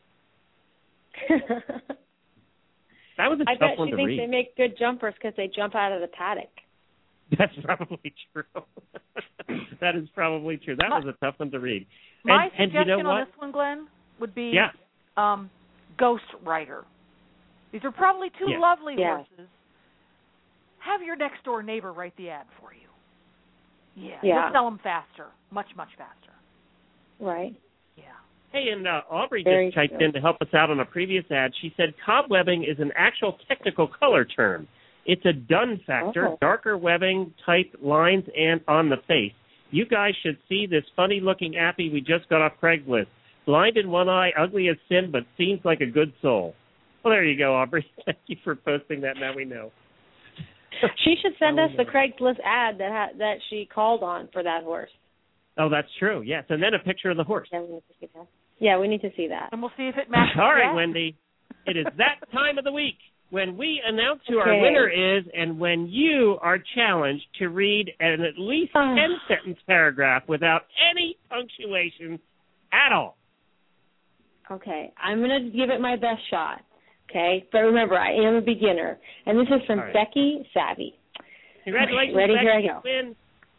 That was a tough one to read. I bet she thinks they make good jumpers because they jump out of the paddock. That's probably true. That is probably true. That was a tough one to read. My suggestion on this one, Glenn, would be Ghost Rider. These are probably 2 lovely horses. Have your next door neighbor write the ad for you. Yeah. You'll sell them faster, much, much faster. Right. Yeah. Hey, and Aubrey Very just typed true. in to help us out on a previous ad. She said cobwebbing is an actual technical color term. It's a done factor, darker webbing type lines and on the face. You guys should see this funny-looking appy we just got off Craigslist. Blind in one eye, ugly as sin, but seems like a good soul. Well, there you go, Aubrey. Thank you for posting that. Now we know. She should send us the Craigslist ad that she called on for that horse. Oh, that's true. Yes, and then a picture of the horse. Yeah, we need to see that. Yeah, we need to see that. And we'll see if it matches. All right, that. Wendy. It is that time of the week when we announce who our winner is and when you are challenged to read an at least 10-sentence paragraph without any punctuation at all. Okay, I'm going to give it my best shot. Okay, but remember, I am a beginner, and this is from Becky Savvy. Congratulations, Ready? Becky. Here I go. Win.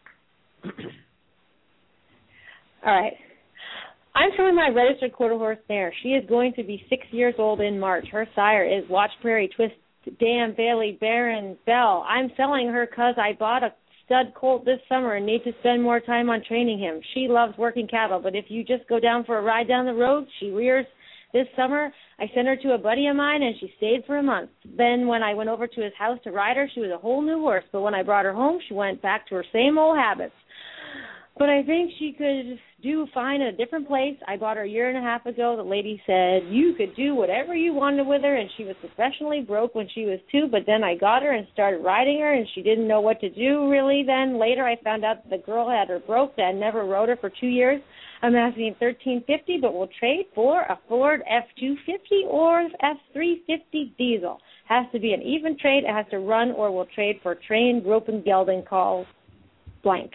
All right. I'm showing my registered quarter horse mare. She is going to be 6 years old in March. Her sire is Watch Prairie, Twist, Dan, Bailey, Baron, Bell. I'm selling her because I bought a stud colt this summer and need to spend more time on training him. She loves working cattle, but if you just go down for a ride down the road, she rears. This summer, I sent her to a buddy of mine, and she stayed for a month. Then when I went over to his house to ride her, she was a whole new horse. But when I brought her home, she went back to her same old habits. But I think she could do fine in a different place. I bought her a year and a half ago. The lady said you could do whatever you wanted with her, and she was professionally broke when she was 2. But then I got her and started riding her, and she didn't know what to do really. Then later I found out that the girl had her broke and never rode her for 2 years. I'm asking $1,350, but we'll trade for a Ford F-250 or F-350 diesel. Has to be an even trade. It has to run, or we'll trade for trained rope and gelding call blank.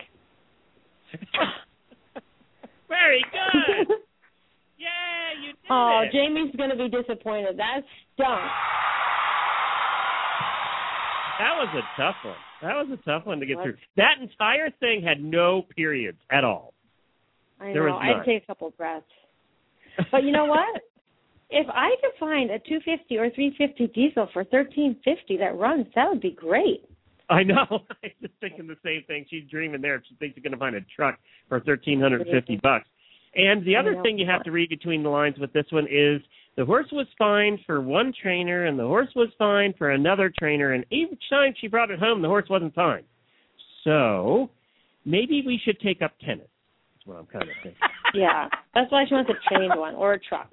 Very good. Yeah, you did it. Jamie's going to be disappointed. That's dumb. That was a tough one. That was a tough one to get through. That entire thing had no periods at all. I know. I had to take a couple breaths. But you know what? If I could find a 250 or 350 diesel for $1,350 that runs, that would be great. I know. I'm just thinking the same thing. She's dreaming there if she thinks she's going to find a truck for $1,350. And the other thing you have to read between the lines with this one is the horse was fine for one trainer and the horse was fine for another trainer, and each time she brought it home, the horse wasn't fine. So maybe we should take up tennis. That's what I'm kind of thinking. Yeah, that's why she wants a trained one or a truck.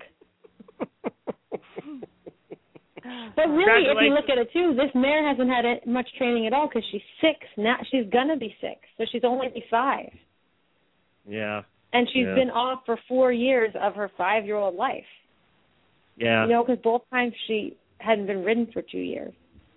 But really, if you look at it, too, this mare hasn't had much training at all because she's 6. Now she's going to be 6, so she's only 5. Yeah. And she's been off for 4 years of her 5-year-old life. Yeah. You know, because both times she hadn't been ridden for 2 years.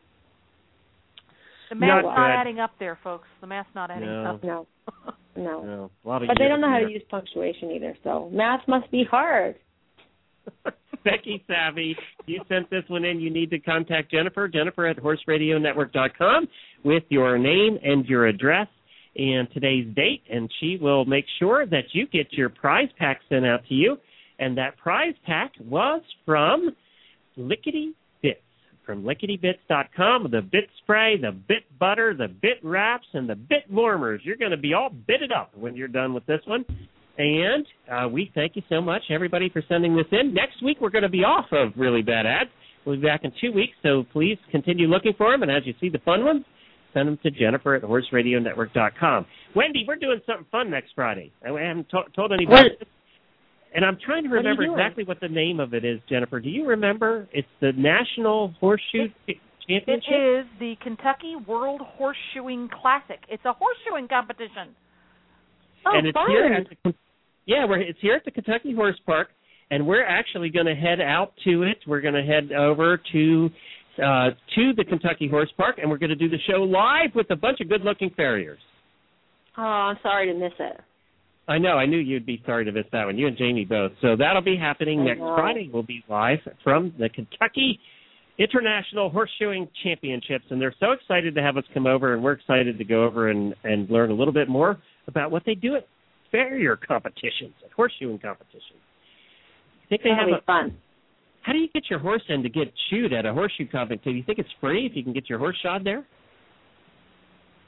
The math's not adding up there, folks. The math's not adding up. No. But they don't know how to use punctuation either, so math must be hard. Becky Savvy, you sent this one in. You need to contact Jennifer at horseradionetwork.com with your name and your address and today's date, and she will make sure that you get your prize pack sent out to you. And that prize pack was from Lickety Bits, from licketybits.com, the bit spray, the bit butter, the bit wraps, and the bit warmers. You're going to be all bitted up when you're done with this one. And we thank you so much, everybody, for sending this in. Next week, we're going to be off of Really Bad Ads. We'll be back in 2 weeks, so please continue looking for them. And as you see the fun ones, send them to Jennifer at horseradionetwork.com. Wendy, we're doing something fun next Friday. I haven't told anybody. And I'm trying to remember exactly what the name of it is, Jennifer. Do you remember? It's the National Horseshoe Championship? It is the Kentucky World Horseshoeing Classic. It's a horseshoeing competition. Oh, and it's fun. here at it's here at the Kentucky Horse Park, and we're actually going to head out to it. We're going to head over to the Kentucky Horse Park, and we're going to do the show live with a bunch of good-looking farriers. Oh, I'm sorry to miss it. I know. I knew you'd be sorry to miss that one. You and Jamie both. So that'll be happening next Friday. We'll be live from the Kentucky International Horseshoeing Championships, and they're so excited to have us come over, and we're excited to go over and learn a little bit more about what they do at farrier competitions, at horseshoeing competitions. I think they have fun. How do you get your horse in to get shoed at a horseshoe competition? Do you think it's free if you can get your horse shod there?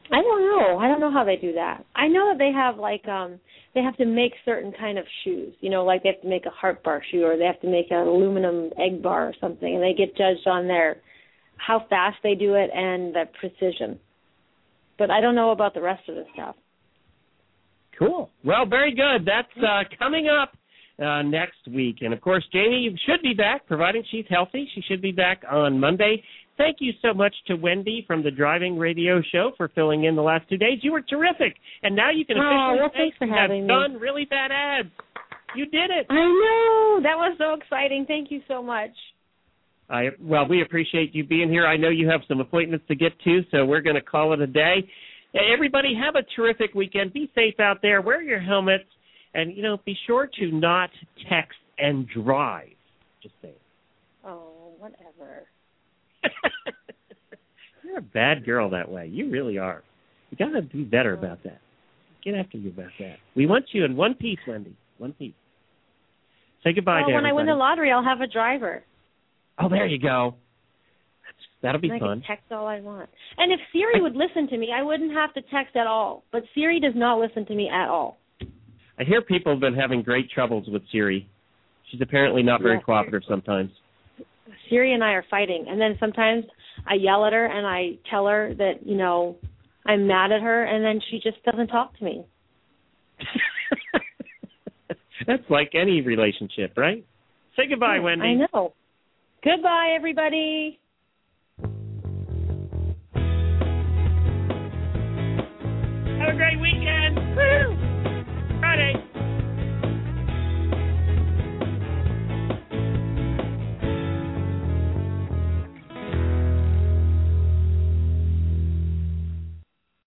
I don't know. I don't know how they do that. I know that they have they have to make certain kind of shoes. You know, like they have to make a Heart Bar shoe, or they have to make an aluminum egg bar or something, and they get judged on how fast they do it and the precision. But I don't know about the rest of the stuff. Cool. Well, very good. That's coming up next week. And, of course, Jamie should be back, providing she's healthy. She should be back on Monday. Thank you so much to Wendy from the Driving Radio Show for filling in the last 2 days. You were terrific. And now you can officially say you have done really bad ads. You did it. I know. That was so exciting. Thank you so much. Well, we appreciate you being here. I know you have some appointments to get to, so we're going to call it a day. Everybody, have a terrific weekend. Be safe out there. Wear your helmets. And, be sure to not text and drive. Just saying. Oh, whatever. You're a bad girl that way. You really are. You got to be better about that. Get after you about that. We want you in one piece, Wendy. One piece. Say goodbye to everybody. When I win the lottery, I'll have a driver. Oh, there you go. That'll be fun. I can text all I want. And if Siri would listen to me, I wouldn't have to text at all. But Siri does not listen to me at all. I hear people have been having great troubles with Siri. She's apparently not very cooperative sometimes. Siri and I are fighting. And then sometimes I yell at her and I tell her that, I'm mad at her, and then she just doesn't talk to me. That's like any relationship, right? Say goodbye, Wendy. I know. Goodbye, everybody. Have a great weekend. Woo!